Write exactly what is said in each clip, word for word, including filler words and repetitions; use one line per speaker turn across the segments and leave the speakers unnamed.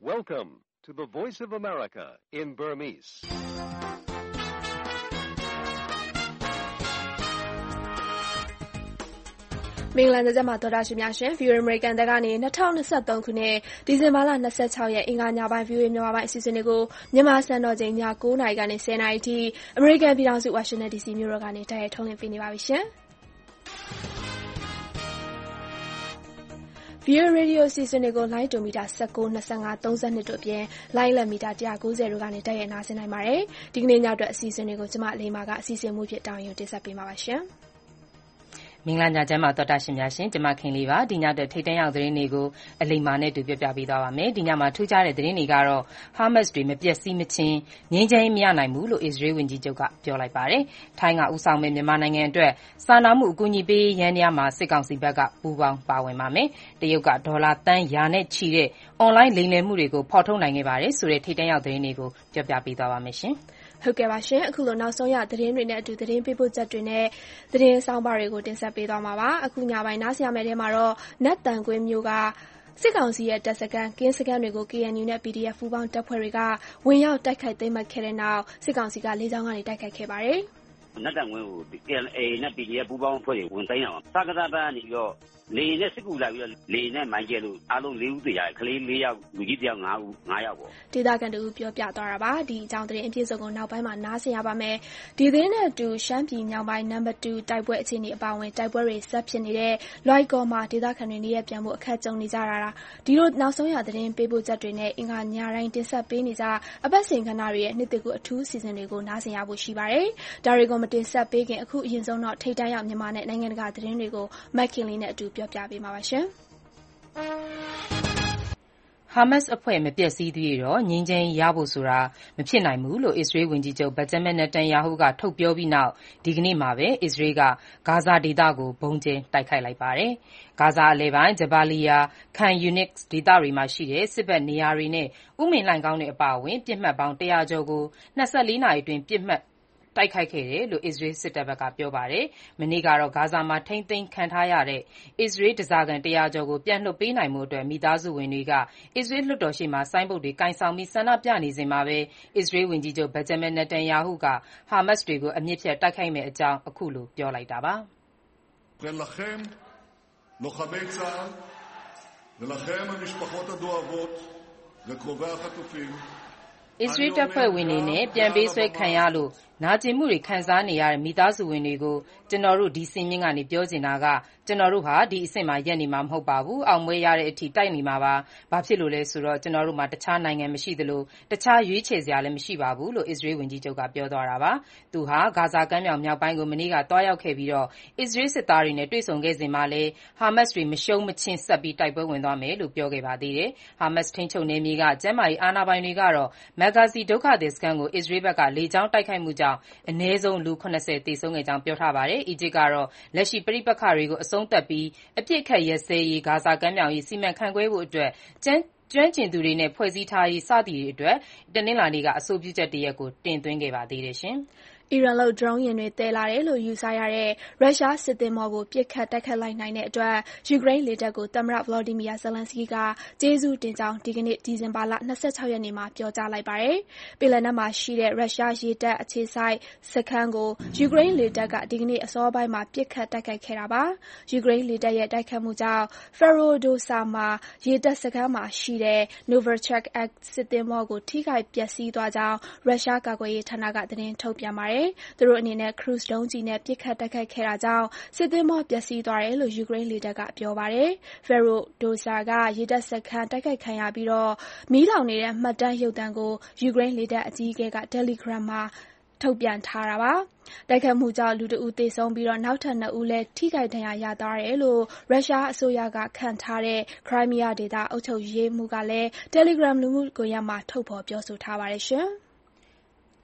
Welcome to the Voice of America in Burmese.
။မင်္ဂလာညချမ်းပါသောတာရှင်များရှင် View American တကနေ၂၀၂၃ခုနှစ်ဒီဇင်ဘာလ၂၆ရက်အင်္ဂါညပိုင်း View မြန်မာပိုင်းအစီအစဉ်တွေကိုမြန်မာစံတော်ချိန်ည၉နာရီကနေ၁၀နာရီထိအမေရိကန်ပြည်ထောင်စု Washington ဒီ စီ မြို့တော်ကနေတိုက်ရိုက်ထုတ်လွှင့်ပေးနေပါပြီရှင်။ View Radio အစီအစဉ်တွေကို လိုင်းဒိုမီတာ၁၉, ၂၅, ၃၂တို့အပြင်လိုင်းလက်မီတာ၁၉၀တို့ကနေတိုက်ရိုက်နားဆင်နိုင်ပါတယ်။ဒီကနေ့ညအတွက်အစီအစဉ်တွေကိုကျမလေးမာကအစီအစဉ်မှုဖြစ်တောင်းယူတင်ဆက်ပေးမှာပါရှင်။
မင်္ဂလာညချမ်းပါသောတာရှင်များရှင်ကျမခင်လေးပါဒီညအတွက်ထိတ်တန့်ရောက်သတင်းတွေကိုအလိမ္မာနဲ့တူပြပြပေးသွားပါမယ်ဒီညမှာထူးခြားတဲ့သတင်းတွေကတော့ Hamas တွေမပြည့်စည်မချင်းငြိမ်းချမ်းရေးမရနိုင်ဘူးလို့ Israel ဝန်ကြီးချုပ်ကပြောလိုက်ပါတယ်ထိုင်းကဦးဆောင်မဲ့မြန်မာနိုင်ငံအတွက်စာနာမှုအကူအညီပေးရန်ရမှာစစ်ကောင်စီဘက်ကပူးပေါင်းပါဝင်ပါမယ်တရုတ်ကဒေါ်လာတန်းရာနဲ့ချီတဲ့ online လိမ်လည်မှုတွေကိုဖော်ထုတ်နိုင်ခဲ့ပါတယ်ဆိုတဲ့ထိတ်တန့်ရောက်သတင်းတွေကိုပြောပြပေးသွားပါမယ်ရှင်
ဟုတ်ကဲ့ပါရှင်အခုလိုနောက်ဆုံးရသတင်းတွေနဲ့အတူသတင်းပေးပို့ချက်တွေနဲ့သတင်းဆောင်ပါတွေကိုတင်ဆက်ပေးသွားမှာပါအခုညပိုင်းနားဆင်ရမယ့်ထဲမှာတော့နတ်တန်ကွင်းမျိုးကစစ်ကောင်စီရဲ့တပ်စခန်းကင်းစခန်းတွေကို K N U နဲ့ P D F ပူးပေါင်းတပ်ဖွဲ့တွေကဝင်ရောက်တိုက်ခိုက်သိမ်းပိုက်ခဲ့တဲ့နောက်စစ်ကောင်စီကလေကြောင်းကနေတိုက်ခိုက်ခဲ့ပါတယ်
နတ်တန်ကွင်းကို K N A နဲ့ P D F ပူးပေါင်းအဖွဲ့တွေဝင်သိမ်းတာပါစကားသားကနေပြီးတော့လေနဲ့စစ်ကူလာပြီးတော့လေနဲ့မိုင်းကျဲလို့အားလုံး၄ဦးသေရတယ်ကလေး၄ယောက်လူကြီးတယောက်၅ဦး၅ယောက်ပေါ့
ဒေသခံတူပြောပြသွားတာပါဒီအကြောင်းသတင်းအပြည့်စုံကိုနောက်ပိုင်းမှာနားဆင်ရပါမယ်ဒီသတင်းနဲ့အတူရှမ်းပြည်မြောက်ပိုင်းနံပါတ်၂တိုက်ပွဲအခြေအနေအပါအဝင်တိုက်ပွဲတွေဆက်ဖြစ်နေတဲ့လွိုက်ကော်မှာဒေသခံတွေနေရပြန်ဖို့အခက်ကြုံနေကြတာဒီလိုနောက်ဆုံးရသတင်းပေးပို့ချက်တွေနဲ့အင်္ဂါညတိုင်းတင်ဆက်ပေးနေကြအပတ်စဉ်ခဏတွေရဲ့နှစ်သစ်ကူအထူးစီစဉ်တွေကိုနားဆင်ရဖို့ရှိပါတယ်ဒါတွေကိုမတင်ဆက်ပေးခင်အခုအရင်ဆုံးတော့ထိတ်တန့်ရောက်မြန်မာနဲ့နိုင်ငံတကာသတင်းတွေကိုမက်ခင်လေးနဲ့အတူပြောပြပေးမှာပါရှင်
Hamas အဖွဲ့မပြည့်စည်သေးတော့ငြိမ်းချမ်းရဖို့ဆိုတာမဖြစ်နိုင်ဘူးလို့ Israel ဝန်ကြီးချုပ် Benjamin Netanyahu ကထုတ်ပြောပြီးနောက်ဒီကနေ့မှာပဲ Israel ကဂါဇာဒေသကိုဘုံကျဲတိုက်ခိုက်လိုက်ပါတယ်။ဂါဇာအလယ်ပိုင်း Jabalia, Khan Younis ဒေသတွေမှာရှိတဲ့စစ်ဘက်နေရာတွေနဲ့ဥမင်လှိုဏ်ခေါင်းတွေအပါအဝင်ပစ်မှတ်ပေါင်း၁၀၀ကျော်ကို၂၄နာရီအတွင်းပစ်မှတ်တိုက်ခိုက်ခဲ့တယ်လို့ Israel စစ်တပ်ဘက်ကပြောပါတယ်။မနေ့ကတော့ဂါဇာမှာထိန်းသိမ်းခံထားရတဲ့ Israel ဓားစာခံ၁၀၀ကျော်ကိုပြန်လွှတ်ပေးနိုင်ဖို့အတွက်မိသားစုဝင်တွေက Israel လွှတ်တော်ရှေ့မှာဆိုင်းဘုတ်တွေကိုင်ဆောင်ပြီးဆန္ဒပြနေစဉ်မှာပဲ Israel ဝန်ကြီးချုပ် Benjamin Netanyahu က Hamas တွေကိုအမြစ်ဖြတ်တိုက်ခိုက်မယ့်အကြောင်းအခုလိုပြောလိုက်တာပါ
။ולכם לוחמי צה"ל ולכם המשפחות הדואבות וקרובי החטופים
Israel တပ်ဖွဲ့ဝင်တွေနဲ့ပြန်ပေးဆွဲခံရလို့နာကျင်မှုတွေခံစားနေရတဲ့မိသားစုဝင်တွေကိုကျွန်တော်တို့ဒီစင်မြင့်ကနေပြောချင်တာကကျွန်တော်တို့ဟာဒီအဆင့်မှာရက်နေမှာမဟုတ်ပါဘူးအောင်ပွဲရတဲ့အထိတိုက်နေမှာပါဘာဖြစ်လို့လဲဆိုတော့ကျွန်တော်တို့မှာတခြားနိုင်ငံမရှိသလိုတခြားရွေးချယ်စရာလည်းမရှိပါဘူးလို့ Israel ဝန်ကြီးချုပ်ကပြောသွားတာပါသူဟာဂါဇာကမ်းမြောင်မြောက်ပိုင်းကိုမနေ့ကတွားရောက်ခဲ့ပြီးတော့ Israel စစ်သားတွေနဲ့တွေ့ဆုံခဲ့စဉ်မှာလည်း Hamas တွေမရှုံးမချင်းဆက်ပြီးတိုက်ပွဲဝင်သွားမယ်လို့ပြောခဲ့ပါသေးတယ် Hamas ထိန်းချုပ်နယ်မြေကကျန်းမာရေးအာဏာပိုင်တွေကတော့ Maghazi ဒုက္ခသည်စခန်းကို Israel ဘက်ကလေကြောင်းတိုက်ခိုက်မှုကြောင့်အနည်းဆုံးလူ၇၀သေဆုံးခဲ့ကြောင်းပြောထားပါတယ်။အီဂျစ်ကတော့လက်ရှိပဋိပက္ခတွေကိုအဆုံးသတ်ပြီးအပြစ်ခတ်ရက်စဲရေးဂါဇာကမ်းမြောင်ရေးစီမံခန့်ခွဲဖို့အတွက်ကျန်းကျွမ်းကျင်သူတွေနဲ့ဖွဲ့စည်းထားရေးစသည်တွေအတွက်တနင်္လာနေ့ကအဆိုပြုချက်တရက်ကိုတင်သွင်းခဲ့ပါသေးတယ်ရှင်။
အီရန်လို့ drone ယာဉ်တွေတည်လာတယ်လို့ယူဆရတဲ့ရုရှားစစ်သင်္ဘောကိုပစ်ခတ်တိုက်ခတ်လိုက်နိုင်တဲ့အတွက်ယူကရိန်းလေတပ်ကိုသမ္မတ Volodymyr Zelensky ကကျေးဇူးတင်ကြောင်းဒီကနေ့ဒီဇင်ဘာလ၂၆ရက်နေ့မှာပြောကြားလိုက်ပါတယ်။ပင်လယ်နက်မှာရှိတဲ့ရုရှားရေတပ်အခြေစိုက်စခန်းကိုယူကရိန်းလေတပ်ကဒီကနေ့အစောပိုင်းမှာပစ်ခတ်တိုက်ခိုက်ခဲ့တာပါ။ယူကရိန်းလေတပ်ရဲ့တိုက်ခတ်မှုကြောင့် Ferodosa မှာရေတပ်စခန်းမှာရှိတဲ့ Novichok စစ်သင်္ဘောကိုထိခိုက်ပျက်စီးသွားကြောင်းရုရှားကာကွယ်ရေးဌာနကသတင်းထုတ်ပြန်ပါတယ်။သူတို့အနေနဲ့ cruise ဒုံးကျည်နဲ့ပစ်ခတ်တိုက်ခိုက်ခဲ့တာကြောင့်စစ်သင်္ဘောပျက်စီးသွားတယ်လို့ယူကရိန်းလေတပ်ကပြောပါတယ်။ Ferodosa ကရေတပ်စခန်းတိုက်ခိုက်ခံရပြီးတော့မီးလောင်နေတဲ့မှတ်တမ်းရုပ်သံကိုယူကရိန်းလေတပ်အကြီးအကဲက Telegram မှာထုတ်ပြန်ထားတာပါ။တိုက်ခိုက်မှုကြောင့်လူတဦးသေဆုံးပြီးတော့နောက်ထပ်နှစ်ဦးလည်းထိခိုက်ဒဏ်ရာရသွားတယ်လို့ရုရှားအစိုးရကခန့်ထားတဲ့ Crimea ဒေသအုပ်ချုပ်ရေးမှူးကလည်း Telegram လူမှုကွန်ရက်မှာထုတ်ဖော်ပြောဆိုထားပါတယ်ရှင်။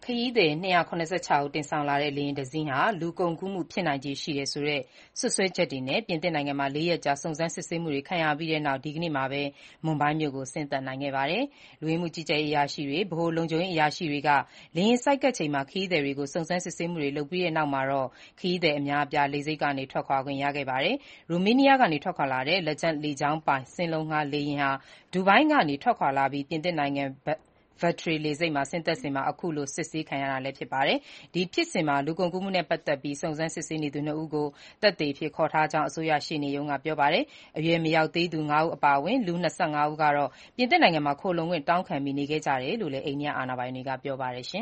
ခရီးသည်၂၇၆ဦးတင်ဆောင်လာတဲ့လေယာဉ်တစ်စီးဟာလူကုန်ကူးမှုဖြစ်နိုင်ခြေရှိတယ်ဆိုတဲ့စွပ်စွဲချက်တွေနဲ့ပြင်သစ်နိုင်ငံမှာလေးရက်ကြာစုံစမ်းစစ်ဆေးမှုတွေခံရပြီးတဲ့နောက်ဒီကနေ့မှာပဲမွန်ဘိုင်းမြို့ကိုဆင်းသက်နိုင်ခဲ့ပါတယ်။လူဝင်မှုကြီးကြပ်ရေးအရာရှိတွေဗဟိုလုံခြုံရေးအရာရှိတွေကလေယာဉ်ဆိုက်ကပ်ချိန်မှာခရီးသည်တွေကိုစုံစမ်းစစ်ဆေးမှုတွေလုပ်ပြီးတဲ့နောက်မှာတော့ခရီးသည်အများအပြားလေဆိပ်ကနေထွက်ခွာခွင့်ရခဲ့ပါတယ်။ရိုမေးနီးယားကနေထွက်ခွာလာတဲ့လက်ကျန်လေကြောင်းပိုင်စင်းလုံးငှားလေယာဉ်ဟာဒူဘိုင်းကနေထွက်ခွာလာပြီးပြင်သစ်နိုင်ငံVertré လေဆိပ်မှာဆင်းသက်စဉ်မှာအခုလိုစစ်ဆေးခံရတာလည်းဖြစ်ပါတယ်။ဒီဖြစ်စဉ်မှာလူကုန်ကူးမှုနဲ့ပတ်သက်ပြီးစုံစမ်းစစ်ဆေးနေသူနှစ်ဦးကိုသက်သေအဖြစ်ခေါ်ထားကြောင်းအစိုးရရှေ့နေရုံးကပြောပါတယ်။အရွယ်မရောက်သေးသူငါးဦးအပါအဝင်လူ၂၅ဦးကတော့ပြင်သစ်နိုင်ငံမှာခိုလှုံခွင့်တောင်းခံပြီးနေခဲ့ကြတယ်လို့လည်းအိန္ဒိယအာဏာပိုင်တွေကပြောပါတယ်။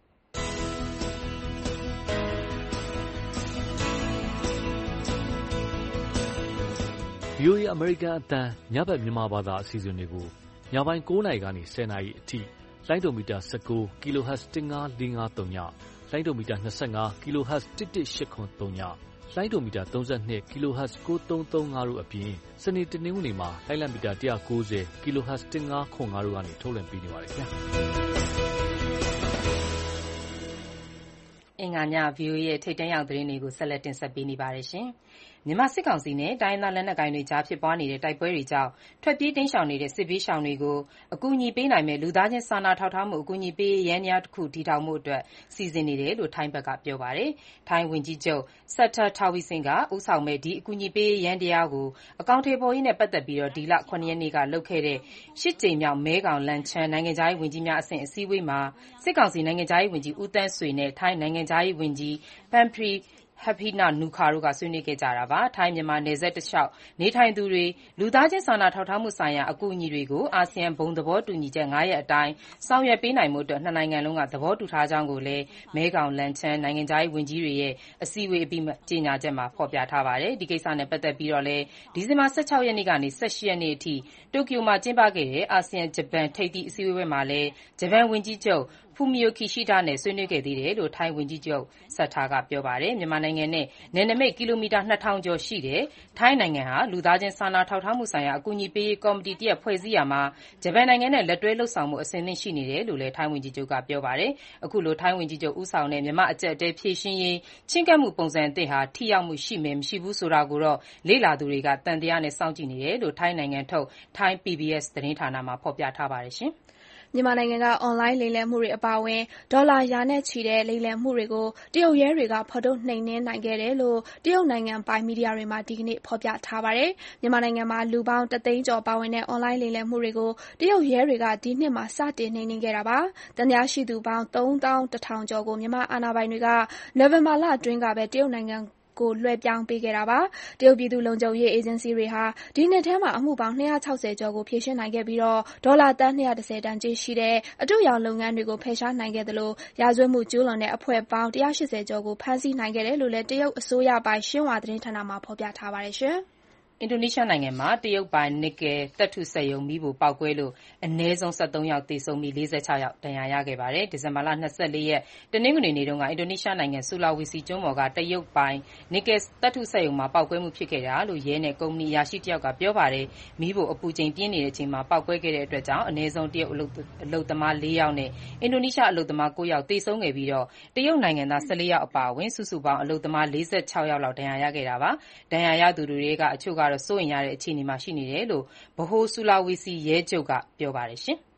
ဗွီအိုအေ အမေရိကန်အသံညဘက်မြန်မာဘာသာအစီအစဉ်တွေကိုညပိုင်း၉နာရီကနေ၁၀နာရီအထိလိုင်းဒိုမီတာ၁၉ kHz တစ်ငါးလေးငါးသုံးညလိုင်းဒိုမီတာ၂၅ kHz တစ်တစ်ရှစ်ခွန်သုံးညလိုင်းဒိုမီတာ၃၂ kHz ကိုးသုံးသုံးငါတို့အပြင်စနေတနင်္ဂနွေမှာလိုင်းလံမီတာ၁၉၀ kHz တစ်ငါးခွန်ငါတို့ကနေထုတ်လွှင့်ပေးနေပါတယ်ခင်ဗျာ
အင်္ဂါည ဗွီအိုအေရဲ့ထိပ်တန်းရောက်သတင်းတွေကိုဆက်လက်တင်ဆက်ပေးနေပါတယ်ရှင်။မြန်မာစစ်ကောင်စီနဲ့တိုင်းရင်းသားလက်နက်ကိုင်တွေကြားဖြစ်ပွားနေတဲ့တိုက်ပွဲတွေကြောင့်ထွက်ပြေးတိမ်းရှောင်နေတဲ့စစ်ဘေးရှောင်တွေကိုအကူအညီပေးနိုင်မဲ့လူသားချင်းစာနာထောက်ထားမှုအကူအညီပေးရေးယန္တရားတစ်ခုတည်ထောင်မှုအတွက်စီစဉ်နေတယ်လို့ထိုင်းဘက်ကပြောပါတယ်။ထိုင်းဝန်ကြီးချုပ် Srettha Thavisin ကဦးဆောင်မဲ့ဒီအကူအညီပေးရေးယန္တရားကိုအကောင့်ထေပေါ်ရေးနဲ့ပတ်သက်ပြီးဒီလခုနှစ်ရက်နေ့ကလုပ်ခဲ့တဲ့ရှစ်ကြိမ်မြောက်မဲခေါင်လန်ချန်းနိုင်ငံခြားရေးဝန်ကြီးများအဆင့်အစည်းအဝေးမှာစစ်ကောင်စီနိုင်ငံခြားရေးဝန်ကြီးဦးသန်းဆွေနဲ့ထိုင်းနိုင်ငံခြားရေးဝန်ကြီး Parnpree Haphina Nukara တို့ကဆွေးနွေးခဲ့ကြတာပါ။ထိုင်းမြန်မာနယ်စပ်တလျှောက်နေထိုင်သူတွေလူသားချင်းစာနာထောက်ထားမှုဆိုင်ရာအကူအညီတွေကိုအာဆီယံဘုံသဘောတူညီချက်၅ရက်အတိုင်းဆောင်ရွက်ပေးနိုင်မှုအတွက်နှစ်နိုင်ငံလုံးကသဘောတူထားကြောင်းကိုလည်းမဲခေါင်လန်ချန်းနိုင်ငံခြားရေးဝန်ကြီးတွေရဲ့အစည်းအဝေးအပြီးကြေညာချက်မှာဖော်ပြထားပါတယ်။ဒီကိစ္စနဲ့ပတ်သက်ပြီးတော့လည်းဒီဇင်ဘာ၁၆ရက်နေ့ကနေ၁၈ရက်နေ့အထိတိုကျိုမှာကျင်းပခဲ့တဲ့အာဆီယံဂျပန်ထိပ်သီးအစည်းအဝေးမှာလည်းဂျပန်ဝန်ကြီးချုပ်Fumio Kishida နဲ့ဆွေးနွေးခဲ့သေးတယ်လို့ထိုင်းဝန်ကြီးချုပ်ဆက်ထားကပြောပါတယ်။မြန်မာနိုင်ငံနဲ့နယ်နိမိတ်ကီလိုမီတာနှစ်ထောင်ကျော်ရှိတဲ့ထိုင်းနိုင်ငံဟာလူသားချင်းစာနာထောက်ထားမှုဆိုင်ရာအကူအညီပေးရေးကော်မတီတရပ်ဖွဲ့စည်းရာမှာဂျပန်နိုင်ငံနဲ့လက်တွဲလှုပ်ဆောင်မှုအဆင်သင့်ရှိနေတယ်လို့လည်းထိုင်းဝန်ကြီးချုပ်ကပြောပါတယ်။အခုလိုထိုင်းဝန်ကြီးချုပ်ဦးဆောင်တဲ့မြန်မာအကြက်အတဲဖြည့်ရှင်းရေးချဉ်ကပ်မှုပုံစံအသစ်ဟာထိရောက်မှုရှိမယ်မရှိဘူးဆိုတာကိုတော့လေ့လာသူတွေကတန်တရားနဲ့စောင့်ကြည့်နေတယ်လို့ထိုင်းနိုင်ငံထုတ်ထိုင်း ပီ ဘီ အက်စ် သတင်းဌာနမှာဖော်ပြထားပါတယ်ရှင်။
မြန်မာနိုင်ငံကအွန်လိုင်းလိမ်လည်မှုတွေအပါအဝင်ဒေါ်လာရာနဲ့ချီတဲ့လိမ်လည်မှုတွေကိုတရုတ်ရဲတွေကဖော်ထုတ်နှိမ်နင်းနိုင်ခဲ့တယ်လို့တရုတ်နိုင်ငံပိုင်မီဒီယာတွေမှာဒီကနေ့ဖော်ပြထားပါတယ်။မြန်မာနိုင်ငံမှာလူပေါင်းတသိန်းကျော်ပါဝင်တဲ့အွန်လိုင်းလိမ်လည်မှုတွေကိုတရုတ်ရဲတွေကဒီနှစ်မှာစတင်နှိမ်နင်းခဲ့တာပါ။သံသယရှိသူပေါင်းသုံးသောင်းတစ်ထောင်ကျော်ကိုမြန်မာအာဏာပိုင်တွေကနိုဝင်ဘာလအတွင်းကပဲတရုတ်နိုင်ငံကိုလွှဲပြောင်းပေးခဲ့တာပါ။တရုတ်ပြည်သူ့လုံခြုံရေးအေဂျင်စီတွေဟာဒီနှစ်ထဲမှာအမှုပေါင်း၂၆၀ကျော်ကိုဖြေရှင်းနိုင်ခဲ့ပြီးတော့ဒေါ်လာသန်း၂၁၀တန်ကြေးရှိတဲ့အတုရောင်လုပ်ငန်းတွေကိုဖယ်ရှားနိုင်ခဲ့သလိုရာဇဝတ်မှုကျူးလွန်တဲ့အဖွဲ့ပေါင်း၁၈၀ကျော်ကိုဖမ်းဆီးနိုင်ခဲ့တယ်လို့လည်းတရုတ်အစိုးရပိုင်ရှင်ဟွာသတင်းဌာနမှာဖော်ပြထားပါတယ်ရှင်။
အင်ဒိုနီးရှားနိုင်ငံမှာတရုတ်ပိုင်နစ်ကယ်သတ္တုစက်ရုံမီးဖိုပေါက်ကွဲလို့အနည်းဆုံး၁၃ယောက်သေဆုံးပြီး၄၆ယောက်ဒဏ်ရာရခဲ့ပါတယ်။ဒီဇင်ဘာလ၂၄ရက်တနင်္ဂနွေနေ့တုန်းကအင်ဒိုနီးရှားနိုင်ငံဆူလာဝီစီကျွန်းပေါ်ကတရုတ်ပိုင်နစ်ကယ်သတ္တုစက်ရုံမှာပေါက်ကွဲမှုဖြစ်ခဲ့တာလို့ရဲနဲ့ကုမ္ပဏီအရာရှိတယောက်ကပြောပါတယ်။မီးဖိုအပူချိန်ပြင်းနေတဲ့အချိန်မှာပေါက်ကွဲခဲ့တဲ့အတွက်ကြောင့်အနည်းဆုံးတရုတ်အလုပ်သမား၄ယောက်နဲ့အင်ဒိုနီးရှားအလုပ်သမား၉ယောက်သေဆုံးခဲ့ပြီးတော့တရုတ်နိုင်ငံသား၁၄ယောက်အပါအဝင်စုစုပေါင်းအလုပ်သမား၄၆ယောက်လောက်ဒဏ်ရာရခဲ့တာပါ။ဒဏ်ရာရသူတွေကအချို့ကတော့စိုးရိမ်ရတဲ့အခြေအနေမှာရှိနေတယ်လို့ဗဟိုဆူလာဝီစီရဲချုပ်ကပြောပါတယ်ရှင်။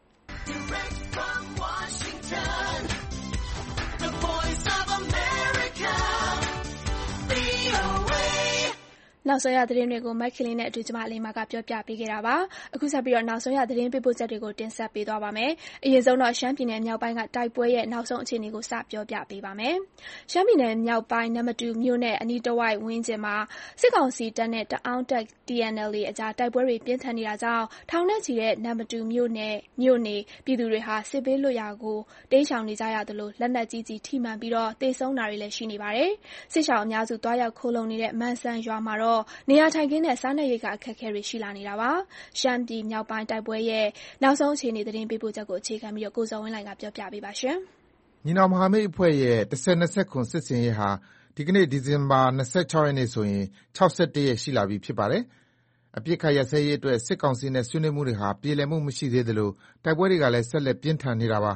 နောက်ဆုံးရသတင်းတွေကိုမက်ခလင်းနဲ့အတူကျမအလေးမာကပြောပြပေးခဲ့တာပါ။အခုဆက်ပြီးတော့နောက်ဆုံးရသတင်းပေးပို့ချက်တွေကိုတင်ဆက်ပေးသွားပါမယ်။အရင်ဆုံးတော့ရှမ်းပြည်နယ်မြောက်ပိုင်းကတိုက်ပွဲရဲ့နောက်ဆုံးအခြေအနေကိုစပြောပြပေးပါမယ်။ရှမ်းပြည်နယ်မြောက်ပိုင်းနမတူမြို့နယ်အနီးတစ်ဝိုက်ဝန်းကျင်မှာစစ်ကောင်စီတပ်နဲ့တအောင်းတပ် တီ အန် အယ်လ် အေ အကြားတိုက်ပွဲတွေပြင်းထန်နေတာကြောင့်ထောင်နဲ့ချီတဲ့နမတူမြို့နယ်မြို့နေပြည်သူတွေဟာစစ်ဘေးလွတ်ရာကိုတိမ်းရှောင်နေကြရသလိုလက်နက်ကြီးကြီးထိမှန်ပြီးတော့သေဆုံးတာတွေလည်းရှိနေပါတယ်။စစ်ရှောင်အများစုတွားရောက်ခိုးလုံနေတဲ့မန်ဆန်ရွာမှာတော့နေရာထိုင်ခင်းနဲ့စားနပ်ရိက္ခာအခက်အခဲတွေရှိလာနေတာပါ။ရှမ်းပြည်မြောက်ပိုင်းတိုက်ပွဲရဲ့နောက်ဆုံးအခြေအနေသတင်းပေးပို့ချက်ကိုအခြေခံပြီးတော့ကိုဇော်ဝင်းလှိုင်ကပြောပြပေးပါရှင်
။ညီနောင်မဟာမိတ်အဖွဲ့ရဲ့၁၀၂၇စစ်စင်ရေးဟာဒီကနေ့ဒီဇင်ဘာ၂၆ရက်နေ့ဆိုရင်၆၁ရက်ရှိလာပြီဖြစ်ပါတယ်။အပစ်အခတ်ရပ်စဲရေးအတွက်စစ်ကောင်စီနဲ့ဆွေးနွေးမှုတွေဟာပြေလည်မှုမရှိသေးသလိုတိုက်ပွဲတွေကလည်းဆက်လက်ပြင်းထန်နေတာပါ။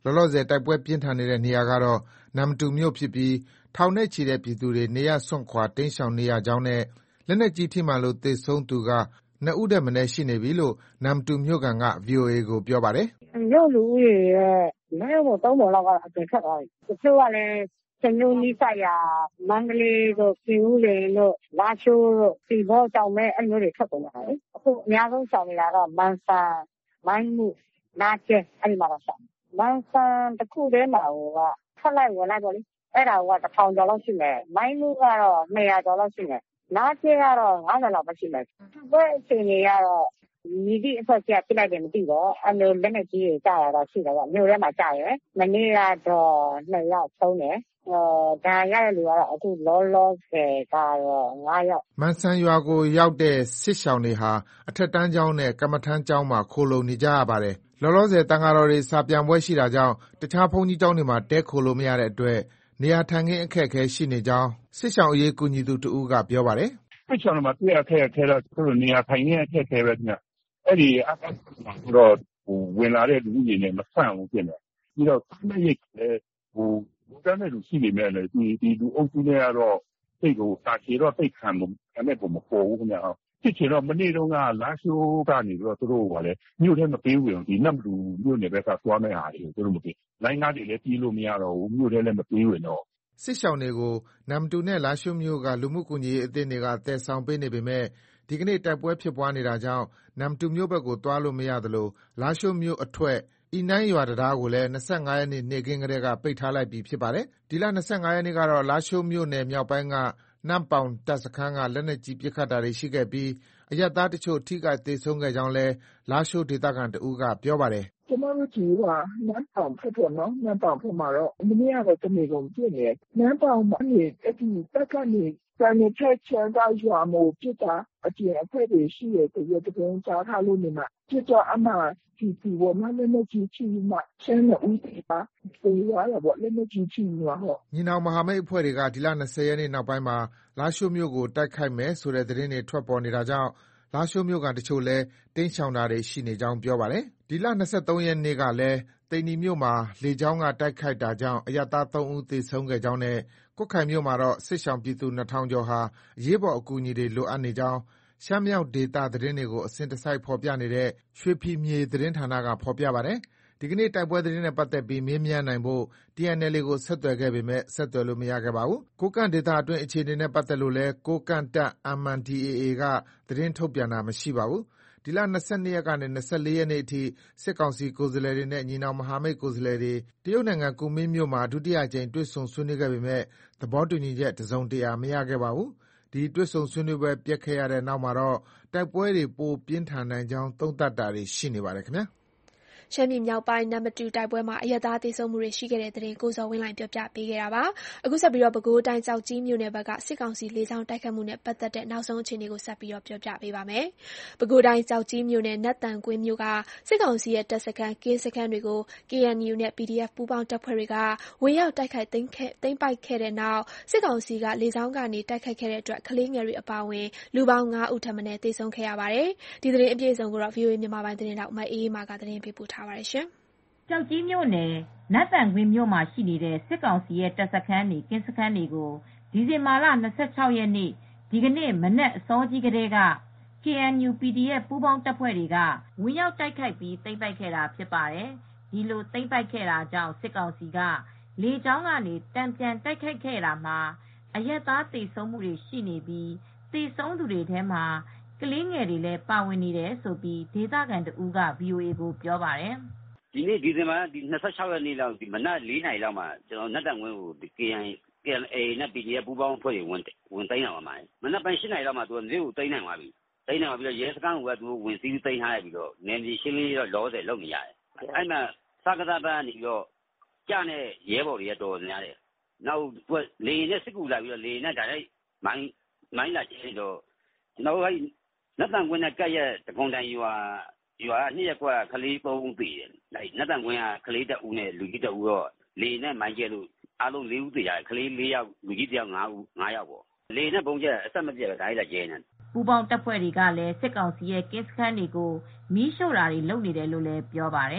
လောလောဆယ်တိုက်ပွဲပြင်းထန်နေတဲ့နေရာကတော့နမ္မတူမြို့ဖြစ်ပြီးထောင်နဲ့ချီတဲ့ပြည်သူတွေနေရပ်စွန့်ခွာတိမ်းရှောင်နေရကြောင်းနဲ့လက်နက်ကြီးထိမှန်လို့သေဆုံးသူကနှစ်ဦးထက်မနည်းရှိနေပြီလို့နမ္မတူမြို့ခံက ဗွီအိုအေ ကိုပြောပါတယ်
။မြို့လူဦးရေရဲ့နှစ်ပုံသုံးပုံလောက်ကအပြင်ထွက်သွားပြီ။တချို့ကလည်းစညိုနီးဆိုင်ရာမန္တလေးတို့ပြည်ဦးလင်တို့လာရှိုးတို့စီဘောကြောင်မဲ့အဲ့လိုတွေထွက်ကုန်တာလေ။အခုအများဆုံးရှောင်နေတာတော့မန်ဆန်မိုင်းမှုနာကျဲအဲ့ဒီမှာတော့ရှောင်မန်ဆန်တစ်ခုတည်းမှာဟိုကထွက်လိုက်ဝင်လိုက်ပေါ့လေအဲ့ဒါကတစ်ထောင်ကျော်လောက်ရှိမယ်မိုင်းမှုကတော့နှစ်ရာကျော်လောက်ရှိမယ်နာကျဲကတော့ငါးဆယ်လောက်ပဲရှိမယ်ဘယ်အချိန်ကြီးကတော့မိသည့်အဆက်ချက်ပြလိုက်တယ်မသိတော့အဲ့လိုလက်နဲ့ကြီးကြာရတော့ရှိတယ်ပေါ့မြို့ထဲမှာကြာရယ်မနေ့ကတော့နှစ်ယောက်ဆုံးတယ်ဟောဒါရတဲ့လူကတော့အခုလောလောဆယ်ကတော့ငါးယောက်
မန်ဆန်ရွာကိုရောက်တဲ့စစ်ရှောင်းတွေဟာအထက်တန်းကျောင်းနဲ့ကမ္မထမ်းကျောင်းမှာခိုလုံနေကြရပါတယ်လောလောဆယ်တန်ဃာတော်တွေစာပြန်ပွဲရှိတာကြောင့်တခြားဘုန်းကြီးကျောင်းတွေမှာတဲခိုလို့မရတဲ့အတွက်နေရာထိုင်ခင်းအခက်အခဲရှိနေကြောင်းစစ်ရှောင်းအရေးကူညီသူတဦးကပြောပါတယ်
စစ်ရှောင်းတွေမှာတွေ့အခက်အခဲတော့သူတို့နေရာထိုင်ခင်းအခက်အခဲပဲညအဲ့ဒီအကတော့ဟိုဝင်လာတဲ့လူကြီးတွေနဲ့မဆန့်ဘူးပြင်တယ်ပြီးတော့နှစ်ရက်လည်းဟိုတန်းတဲ့လူရှိနေမဲ့လေဒီဒီလူအုပ်စုနဲ့ကတော့စိတ်ကိုစာချေတော့စိတ်ခံမှုအဲ့မဲ့ပုံမပေါ်ဘူးခင်ဗျာဖြစ်ချင်တော့မနေ့တုန်းကလာရှိုးကနေပြီးတော့သူတို့ကလည်းမြို့ထဲမပေးဝင်ဒီနတ်လူမြို့နယ်ဘက်ကသွားမဲ့ဟာတွေကိုသူတို့မပေးလိုင်းကားတွေလည်းပြေးလို့မရတော့ဘူးမြို့ထဲလည်းမပေးဝင်တော့
စစ်ရှောင်းတွေကိုနမ္မတူနဲ့လာရှိုးမြို့ကလူမှုကူညီရေးအသင်းတွေကတည်ဆောင်ပေးနေပေမဲ့ဒီကနေ့တိုက်ပွဲဖြစ်ပွားနေတာကြောင့်နမ္မတူမြို့ဘက်ကိုသွားလို့မရသလိုလာရှိုးမြို့အထွက်အီနိုင်းရွာတရားကိုလည်း၂၅ရက်နေ့နေ့ကင်းကလေးကပိတ်ထားလိုက်ပြီးဖြစ်ပါတယ်ဒီလ၂၅ရက်နေ့ကတော့လာရှိုးမြို့နယ်မြောက်ပိုင်းကနမ်ပေါင်တပ်စခန်းကလက်နက်ကြီးပစ်ခတ်တာတွေရှိခဲ့ပြီးအရပ်သားတချို့ထိခိုက်သေဆုံးခဲ့ကြောင်းလည်းလာရှိုးဒေသခံတဦးကပြောပါတယ်
ကျမတို့ဒီကနမ်ပေါင်ဖြစ်ပေါ်နော်နမ်ပေါင်ဖြစ်မှာတော့မနေ့ကတော့တနေ့ကုန်ပြည့်နေနမ်ပေါင်မှာနေအဲ့ဒီတက်ကနေစံနေချက်ချန်ကရွာမို့ပြစ်တာအကျဉ်အဖက်တွေရှိရတဲ့ရတဲ့ပုံကြားထားလို့နေမှာပြစ်တော့အမှဒီဒီဘောမလည်းမကြည့်ချင်မှဆင်းနေဦးတယ်ပါဒီရွာတော့လည်းမကြည့်ချင်ရွာဟော
ညီနောင်မဟာမိတ်အဖွဲ့တွေကဒီလ၂၀ရက်နေ့နောက်ပိုင်းမှာလာရှိုးမြို့ကိုတိုက်ခိုက်မယ်ဆိုတဲ့သတင်းတွေထွက်ပေါ်နေတာကြောင့်လာရှိုးမြို့ကတချို့လည်းတိမ်းရှောင်တာတွေရှိနေကြောင်းပြောပါတယ်ဒီလ၂၃ရက်နေ့ကလည်းသိန္နီမြို့မှာလေကြောင်းကတိုက်ခိုက်တာကြောင့်အရပ်သားသုံးဦးသေဆုံးခဲ့ကြောင်းနဲ့ကွတ်ခိုင်မြို့မှာတော့စစ်ရှောင်ပြည်သူနှစ်ထောင်ကျော်ဟာအရေးပေါ်အကူအညီတွေလိုအပ်နေကြောင်းရှမ်းမြောက်ဒေသသတင်းတွေကိုအစဉ်တစိုက်ဖော်ပြနေတဲ့ရွှေဖီမြေသတင်းဌာနကဖော်ပြပါတယ်ဒီကနေ့တိုက်ပွဲသတင်းနဲ့ပတ်သက်ပြီးမေးမြန်းနိုင်ဖို့ တီ အန် အယ်လ် အေ ကိုဆက်သွယ်ခဲ့ပေမဲ့ဆက်သွယ်လို့မရခဲ့ပါဘူး။ကိုးကန့်ဒေသအတွင်းအခြေအနေနဲ့ပတ်သက်လို့လည်းကိုးကန့်တပ် အမ် အန် ဒီ အေ အေ ကသတင်းထုတ်ပြန်တာမရှိပါဘူး။ဒီလ၂၂ရက်ကနေ၂၄ရက်နေ့အထိစစ်ကောင်စီကိုယ်စားလှယ်တွေနဲ့ညီနောင်မဟာမိတ်ကိုယ်စားလှယ်တွေတရုတ်နိုင်ငံကူမင်းမြို့မှာဒုတိယအကြိမ်တွေ့ဆုံဆွေးနွေးခဲ့ပေမဲ့သဘောတူညီချက်တစုံတရာမရခဲ့ပါဘူး။ဒီတွေ့ဆုံဆွေးနွေးပွဲပျက်ခဲ့ရတဲ့နောက်မှာတော့တိုက်ပွဲတွေပိုပြင်းထန်နိုင်ကြောင်းသုံးသပ်တာတွေရှိနေပါတယ်ခင်ဗျာ။
ရှမ်းပြည်မြောက်ပိုင်းနမ္မတူတိုက်ပွဲမှာအရပ်သားသေဆုံးမှုတွေရှိခဲ့တဲ့သတင်းကိုဇော်ဝင်းလှိုင်ပြောပြပေးခဲ့တာပါ။အခုဆက်ပြီးတော့ပဲခူးတိုင်းကျောက်ကြီးမြို့နယ်ဘက်ကစစ်ကောင်စီလေကြောင်းတိုက်ခတ်မှုနဲ့ပတ်သက်တဲ့နောက်ဆုံးအခြေအနေကိုဆက်ပြီးတော့ပြောပြပေးပါမယ်။ပဲခူးတိုင်းကျောက်ကြီးမြို့နယ်နတ်တန်ကွင်းမြို့ကစစ်ကောင်စီရဲ့တပ်စခန်းကင်းစခန်းတွေကို ကေ အန် ယူ နဲ့ ပီ ဒီ အက်ဖ် ပူးပေါင်းတပ်ဖွဲ့တွေကဝင်ရောက်တိုက်ခိုက်သိမ်းသိမ်းပိုက်ခဲ့တဲ့နောက်စစ်ကောင်စီကလေကြောင်းကနေတိုက်ခိုက်ခဲ့တဲ့အတွက်ကလေးငယ်တွေအပါအဝင်လူပေါင်းငါးဦးထပ်မံသေဆုံးခဲ့ရပါတယ်။ဒီသတင်းအပြည့်အစုံကိုတော့ ဗွီအိုအေ မြန်မာပိုင်းသတင်းထောက်မအေးအေးမာကသတင်းပေးပို့ထားပါတယ်ရှင်
။ကျောက်ကြီးမြို့နယ်နတ်တန်ကွင်းမြို့မှာရှိနေတဲ့စစ်ကောင်စီရဲ့တပ်စခန်းတွေကင်းစခန်းတွေကိုဒီဇင်ဘာလ၂၆ရက်နေ့ဒီကနေ့မနက်အစောကြီးကတည်းက ကေ အန် ယူ ပီ ဒီ အက်ဖ် ပူးပေါင်းတပ်ဖွဲ့တွေကဝင်ရောက်တိုက်ခိုက်ပြီးသိမ်းပိုက်ခဲ့တာဖြစ်ပါတယ်။ဒီလိုသိမ်းပိုက်ခဲ့တာကြောင့်စစ်ကောင်စီကလေကြောင်းကနေတန်ပြန်တိုက်ခိုက်ခဲ့တာမှာအရပ်သားသေဆုံးမှုတွေရှိနေပြီးသေဆုံးသူတွေထဲမှာကလေးငယ်တွေလည်းပါဝင်နေတယ်လို့ဒေသခံတဦးက ဗွီအိုအေကိုပြောပါတယ်
။ဒီနေ့ဒီဇင်ဘာလ၂၆ရက်နေ့လောက်မနက်၄နာရီလောက်မှာကျွန်တော်နတ်တန်ကွင်းကို ကေ အန် အေ နဲ့ ပီ ဒီ အက်ဖ် ပူးပေါင်းအဖွဲ့တွေဝင်ဝင်သိမ်းတာပါမှာမနက်ပိုင်း၈နာရီလောက်မှာသူကမြို့ကိုသိမ်းနိုင်သွားပြီသိမ်းနိုင်သွားပြီးတော့ရဲစခန်းကိုကသူဝင်စီးသိမ်းထားရပြီးတော့နယ်မြေရှင်းလင်းရေးတော့လောဆယ်လုပ်နေရတယ်အဲ့မှာစကားသားပိုင်းကနေပြီးတော့ကြားနဲ့ရဲဘော်တွေကတော်များတယ်နောက်သူကလေနဲ့စစ်ကူလာပြီးတော့လေနဲ့ဒါလိုက်မိုင်းမိုင်းလာချင်တော့ကျွန်တော်ကနတ်တန်ကွင်းနဲ့ကပ်ရက်တကွန်တိုင်ရွာရွာနှစ်ရက်ကွက်ကလေးသုံးဦးသေတယ်။နတ်တန်ကွင်းကကလေးတဦးနဲ့လူကြီးတဦးတော့လေနဲ့မိုင်းကျဲလို့အားလုံးလေးဦးသေရတယ်။ကလေးလေးယောက်လူကြီးတယောက်ငါးဦးငါးယောက်ပေါ့။လေနဲ့ပုံကျက်အဆက်မပြတ်ပဲဒါလိုက်ကျဲနေတယ်
။ပူပေါင်းတပ်ဖွဲ့တွေကလည်းစစ်ကောင်စီရဲ့ကင်းစခန်းတွေကိုမီးရှို့တာတွေလုပ်နေတယ်လို့လည်းပြောပါတယ်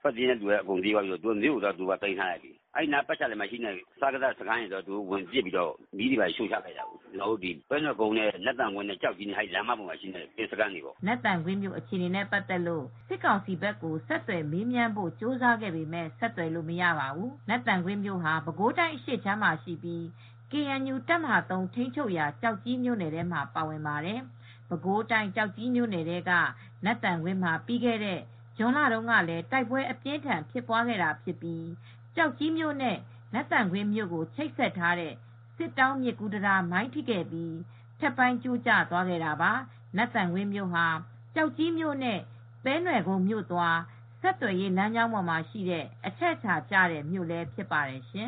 ထွက်ပြေးတဲ့လူကအကုန်ပြေးသွားပြီးတော့သူမြို့တော့သူကတိန်ထားလိုက်ပြီအဲ့နာပတ်ချလည်းမရှိနဲ့စားကစားစကားနေတော့သူဝင်ပြစ်ပြီးတော့မီးတွေပါရှို့ချလိုက်တာကိုကျွန်တော်တို့ဒီပဲနှကုန်းနဲ့လက်တံကွင်းနဲ့ကြောက်ကြီးနဲ့အဲ့လမ်းမပေါ်မှာရှိနေတဲ့စကားနေပေါ့
လက်တံကွင်းမြို့အခြေအနေနဲ့ပတ်သက်လို့စစ်ကောင်စီဘက်ကိုဆက်သွယ်မေးမြန်းဖို့စ조사ခဲ့ပေမဲ့ဆက်သွယ်လို့မရပါဘူးလက်တံကွင်းမြို့ဟာပဲခူးတိုင်းအရှေ့ချမ်းမှာရှိပြီး ကေအန်ယူ တပ်မဟာသုံးထိန်းချုပ်ရာကြောက်ကြီးမြို့နယ်ထဲမှာပါဝင်ပါတယ်ပဲခူးတိုင်းကြောက်ကြီးမြို့နယ်ထဲကလက်တံကွင်းမှာပြီးခဲ့တဲ့ဇွန်လတုန်းကလည်းတိုက်ပွဲအပြင်းထန်ဖြစ်ပွားခဲ့တာဖြစ်ပြီးကြောက်ကြီးမြို့နဲ့လက်တံကွင်းမြို့ကိုချိတ်ဆက်ထားတဲ့စစ်တောင်းမြစ်ကူးတံတားမိုင်းထိခဲ့ပြီးထပ်ပိုင်းကျိုးကျသွားခဲ့တာပါလက်တံကွင်းမြို့ဟာကြောက်ကြီးမြို့နဲ့သဲနွယ်ကုန်းမြို့သွားဆက်သွယ်ရေးလမ်းကြောင်းပေါ်မှာရှိတဲ့အချက်အခြာကျတဲ့မြို့လည်းဖြစ်ပါတယ်ရှင်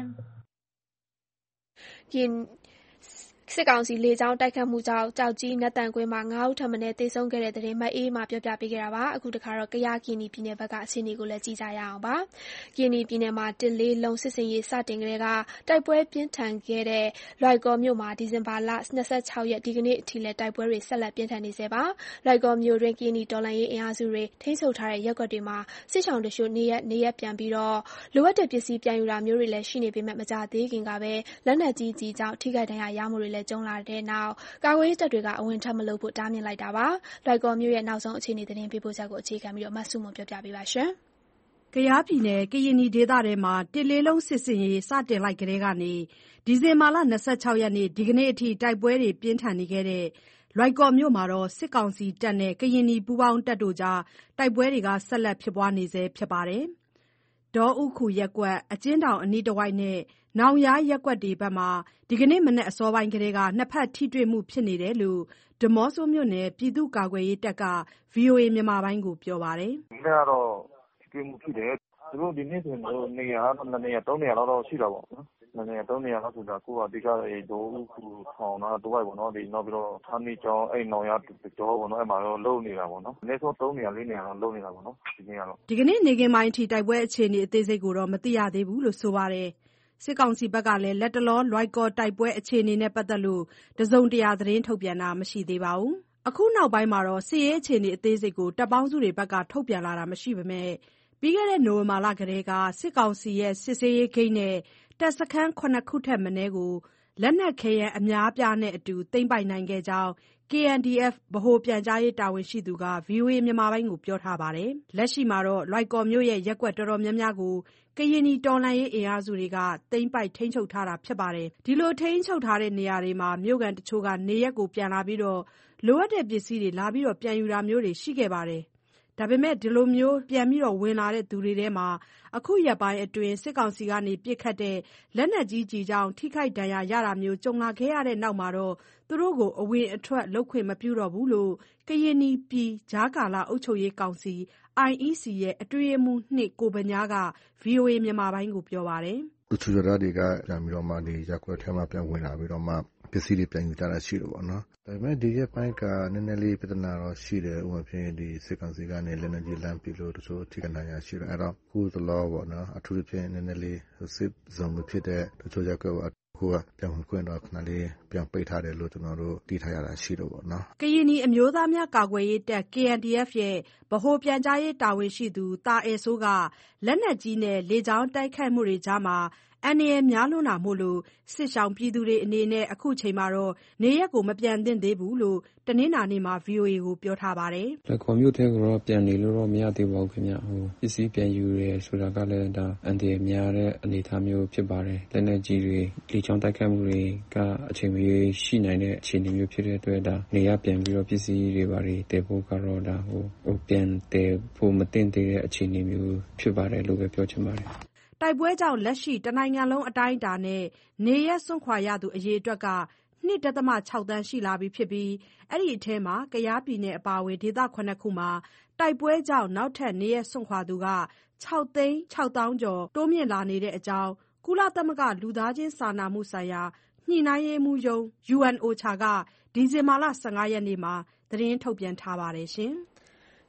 စစ်ကောင်စီလေကြောင်းတိုက်ခတ်မှုကြောင့်ကြောက်ကြီးနတ်တန်ကွင်းမှာငါးဦးထပ်မံသေဆုံးခဲ့တဲ့တဲ့တင်မအေးမှပြောပြပေးခဲ့တာပါအခုတခါတော့ကယားကီနီပြည်နယ်ဘက်ကအခြေအနေကိုလည်းကြည့်ကြရအောင်ပါကီနီပြည်နယ်မှာတစ်လေးလုံးစစ်စင်ရေးစတင်ကြတဲ့ကတိုက်ပွဲပြင်းထန်ခဲ့တဲ့လွိုက်ကော်မြို့မှာဒီဇင်ဘာလ၂၆ရက်ဒီကနေ့အထိလည်းတိုက်ပွဲတွေဆက်လက်ပြင်းထန်နေစေပါလွိုက်ကော်မြို့တွင်ကီနီတော်လှန်ရေးအင်အားစုတွေထိန်းချုပ်ထားတဲ့ရပ်ကွက်တွေမှာစစ်ဆောင်တချို့နေရက်နေရက်ပြန်ပြီးတော့လိုအပ်တဲ့ပစ္စည်းပြန်ယူတာမျိုးတွေလည်းရှိနေပေမဲ့မကြသေးခင်ကပဲလက်နက်ကြီးကြီးကြောင့်ထိခိုက်ဒဏ်ရာရမှုတွေလည်းကြုံလာတဲ့နောက်ကာကွယ်ရေးတပ်တွေကအဝင်ထပ်မလုပ်ဖို့တားမြစ်လိုက်တာပါလွိုက်ကော်မြို့ရဲ့နောက်ဆုံးအခြေအနေသတင်းပေးပို့ချက်ကိုအခြေခံပြီးတော့မဆုမွန်ပြောပြပေးပါရှင်
ကယားပြည်နယ်ကရင်နီဒေသထဲမှာတစ်လေးလုံးစစ်စင်ရေးစတင်လိုက်ကြတဲ့ကနေဒီဇင်ဘာလ၂၆ရက်နေ့ဒီကနေ့အထိတိုက်ပွဲတွေပြင်းထန်နေခဲ့တဲ့လွိုက်ကော်မြို့မှာတော့စစ်ကောင်စီတပ်နဲ့ကရင်နီပူးပေါင်းတပ်တို့ကြားတိုက်ပွဲတွေကဆက်လက်ဖြစ်ပွားနေဆဲဖြစ်ပါတယ်ဒေါဥခုရက်ကွက်အကျဉ်းထောင်အနီးတစ်ဝိုက်နဲ့နောင်ရားရက်ကွက်တွေဘက်မှာဒီကနေ့မနက်အစောပိုင်းကတည်းကနှစ်ဖက်ထိတွေ့မှုဖြစ်နေတယ်လို့ဒီမော့ဆိုမြို့နယ်ပြည်သူ့ကာကွယ်ရေးတပ်က ဗွီအိုအေမြန်မာပိုင်းကိုပြောပါတယ်
။ဒီနေ့ကတော့ထိတွေ့မှုဖြစ်တယ်။သူတို့ဒီနေ့ဆိုရင်တော့နေရာတော့နှစ်နေရာသုံးနေရာလောက်ရှိတာပေါ့နော်။နှစ်နေရာသုံးနေရာလောက်ဆိုတာကိုအတိအကျဒေါဥခုထောင်တော့တစ်ဝိုက်ပေါ့နော်။ဒီနောက်ပြီးတော့ဌာနီကျောင်းအဲ့နောင်ရားကျောင်းပေါ့နော်။အဲ့မှာတော့လုံနေတာပေါ့နော်။အနည်းဆုံးသုံးနေရာလေးနေရာတော့လုံနေတာပေါ့နော်။ဒီနေ့ကတော့
ဒီကနေ့နေကင်းပိုင်းအထိတိုက်ပွဲအခြေအနေအသေးစိတ်ကိုတော့မသိရသေးဘူးလို့ဆိုပါတယ်။စစ်ကောင်စီဘက်ကလည်းလက်တလောလွိုက်ကော်တိုက်ပွဲအခြေအနေနဲ့ပတ်သက်လို့တစုံတရာသတင်းထုတ်ပြန်တာမရှိသေးပါဘူး။အခုနောက်ပိုင်းမှာတော့စစ်ရေးအခြေအနေအသေးစိတ်ကိုတပ်ပေါင်းစုတွေဘက်ကထုတ်ပြန်လာတာမရှိပေမဲ့ပြီးခဲ့တဲ့နိုဝင်ဘာလကတည်းကစစ်ကောင်စီရဲ့စစ်ဆေးရေးဂိတ်နဲ့တပ်စခန်းခုနှစ်ခုထက်မနည်းကိုလက်နက်ခဲယမ်းအများအပြားနဲ့အတူသိမ်းပိုက်နိုင်ခဲ့ကြောင်း ကေအန်ဒီအက်ဖ် ဗဟိုပြန်ကြားရေးတာဝန်ရှိသူက ဗွီအိုအေမြန်မာပိုင်းကိုပြောထားပါတယ်။လက်ရှိမှာတော့လွိုက်ကော်မြို့ရဲ့ရပ်ကွက်တော်တော်များများကိုကရင်နီတော်လှန်ရေးအင်အားစုတွေကသိမ်းပိုက်ထိန်းချုပ်ထားတာဖြစ်ပါတယ်။ဒီလိုထိန်းချုပ်ထားတဲ့နေရာတွေမှာမြို့ကန်တချို့ကနေရက်ကိုပြန်လာပြီးတော့လိုအပ်တဲ့ပစ္စည်းတွေလာပြီးတော့ပြန်ယူတာမျိုးတွေရှိခဲ့ပါတယ်။ဒါပေမဲ့ဒီလိုမျိုးပြန်ပြီးတော့ဝင်လာတဲ့သူတွေထဲမှာအခုရက်ပိုင်းအတွင်းစစ်ကောင်စီကနေပစ်ခတ်တဲ့လက်နက်ကြီးကြီးကြောင့်ထိခိုက်ဒဏ်ရာရတာမျိုးကြုံလာခဲ့ရတဲ့နောက်မှာတော့သူတို့ကိုအဝင်အထွက်လုပ်ခွင့်မပြုတော့ဘူးလို့ကရင်နီပြည်ကြားကာလအုပ်ချုပ်ရေးကောင်စီ အိုင် အီ စီ ရဲ့အတွင်းရေးမှူးနှစ်ကိုဗညားက ဗွီအိုအေမြန်မာပိုင်းကိုပြောပါတယ်
။သူချူရတာတွေကပြန်ပြီးတော့မှဒီရက်ကွက်ထဲမှာပြန်ဝင်လာပြီးတော့မှပစ္စည်းတွေပြန်ယူကြတာရှိတယ်ပေါ့နော်။ဒါပေမဲ့ဒီရက်ပိုင်းကနည်းနည်းလေးပြဿနာတော့ရှိတယ်ဥပမာဖြင့်ဒီစစ်ကောင်စီကနေလက်နက်ကြီးလမ်းပြီးလို့တချို့ထိခိုက်နိုင်ရရှိတယ်အဲ့တော့ခုသလောပေါ့နော်အထူးသဖြင့်နည်းနည်းလေးစစ်ဇုံဖြစ်တဲ့တချို့ရက်ကွက်ခုကပြန်ဝင်ခွင့်တော့ခဏလေးပြန်ပိတ်ထားတယ်လို့ကျွန်တော်တို့သိထားရတာရှိတယ်ပေါ့နော်
ကရင်နီအမျိုးသားများကာကွယ်ရေးတပ် ကေအန်ဒီအက်ဖ် ရဲ့ဗဟိုပြန်ကြားရေးတာဝန်ရှိသူတာအဲဆိုးကလက်နက်ကြီးနဲ့လေကြောင်းတိုက်ခိုက်မှုတွေကြားမှာအန္တရာယ်များလွန်းတာမို့လို့စစ်ရှောင်ပြည်သူတွေအနေနဲ့အခုချိန်မှာတော့နေရက်ကိုမပြန်သင့်သေးဘူးလို့တနင်္လာနေ့မှာ ဗွီအိုအေကိုပြောထားပါတယ်
။လက်ခေါ်မျိုးတဲ့ကတော့ပြန်နေလို့တော့မရသေးပါဘူးခင်ဗျ။ဟိုပစ္စည်းပြန်ယူရဲဆိုတာကလည်းဒါအန္တရာယ်များတဲ့အနေအထားမျိုးဖြစ်ပါတယ်။လက်နက်ကြီးတွေလေချောင်းတိုက်ခိုက်မှုတွေကအချိန်မရွေးရှိနိုင်တဲ့အခြေအနေမျိုးဖြစ်တဲ့အတွက်ဒါနေရပြန်ပြီးတော့ပစ္စည်းတွေပါတွေတည်ဖို့ကတော့ဒါဟိုဟိုပြန်တည်ဖို့မသင့်သေးတဲ့အခြေအနေမျိုးဖြစ်ပါတယ်လို့ပဲပြောချင်ပါတယ်။
တိုက်ပွဲကြောင့်လက်ရှိတနိုင်ငံလုံးအတိုင်းအတာနဲ့နေရက်စွန့်ခွာရသူအရေအတွက်က ၂ ဒသမ ၆ သန်းရှိလာပြီဖြစ်ပြီးအဲ့ဒီအထဲမှာကယားပြည်နယ်အပါအဝင်ဒေသခုနှစ်ခုမှာတိုက်ပွဲကြောင့်နောက်ထပ်နေရက်စွန့်ခွာသူက၆သိန်း၆သောင်းကျော်တိုးမြင့်လာနေတဲ့အကြောင်းကုလသမဂ္ဂလူသားချင်းစာနာမှုဆိုင်ရာညှိနှိုင်းရေးမှူးရုံး ယူအန် အိုချာ ကဒီဇင်ဘာလ၁၅ရက်နေ့မှာသတင်းထုတ်ပြန်ထားပါတယ်ရှင်။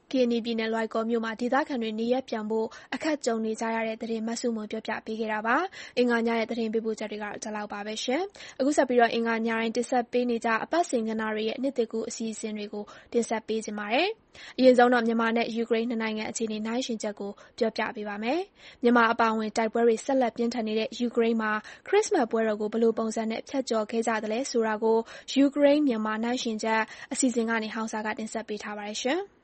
ကရင်နီပြည်နယ်လွိုင်ကော်မြို့မှာဒေသခံတွေနေရပ်ပြန်ဖို့အခက်ကြုံနေကြရတဲ့သတင်းမဆုမွန်ပြောပြပေးခဲ့တာပါ။အင်္ဂါညရဲ့သတင်းပေးပို့ချက်တွေကတော့ဒီလောက်ပါပဲရှင်။အခုဆက်ပြီးတော့အင်္ဂါညတိုင်းတင်ဆက်ပေးနေကြအပတ်စဉ်ကဏ္ဍတွေရဲ့နှစ်သစ်ကူးအစီအစဉ်တွေကိုတင်ဆက်ပေးကြပါမယ်။အရင်ဆုံးတော့မြန်မာနဲ့ယူကရိန်းနှစ်နိုင်ငံအခြေအနေနိုင်ရှင်ချက်ကိုပြောပြပေးပါမယ်။မြန်မာအပါအဝင်တိုက်ပွဲတွေဆက်လက်ပြင်းထန်နေတဲ့ယူကရိန်းမှာခရစ်စမတ်ပွဲတော်ကိုဘယ်လိုပုံစံနဲ့ဖျက်ကျော်ခဲ့ကြသလဲဆိုတာကိုယူကရိန်းမြန်မာနိုင်ရှင်ချက်အစီအစဉ်ကနေဟောင်စာကတင်ဆက်ပေးထားပါတယ်ရှင်။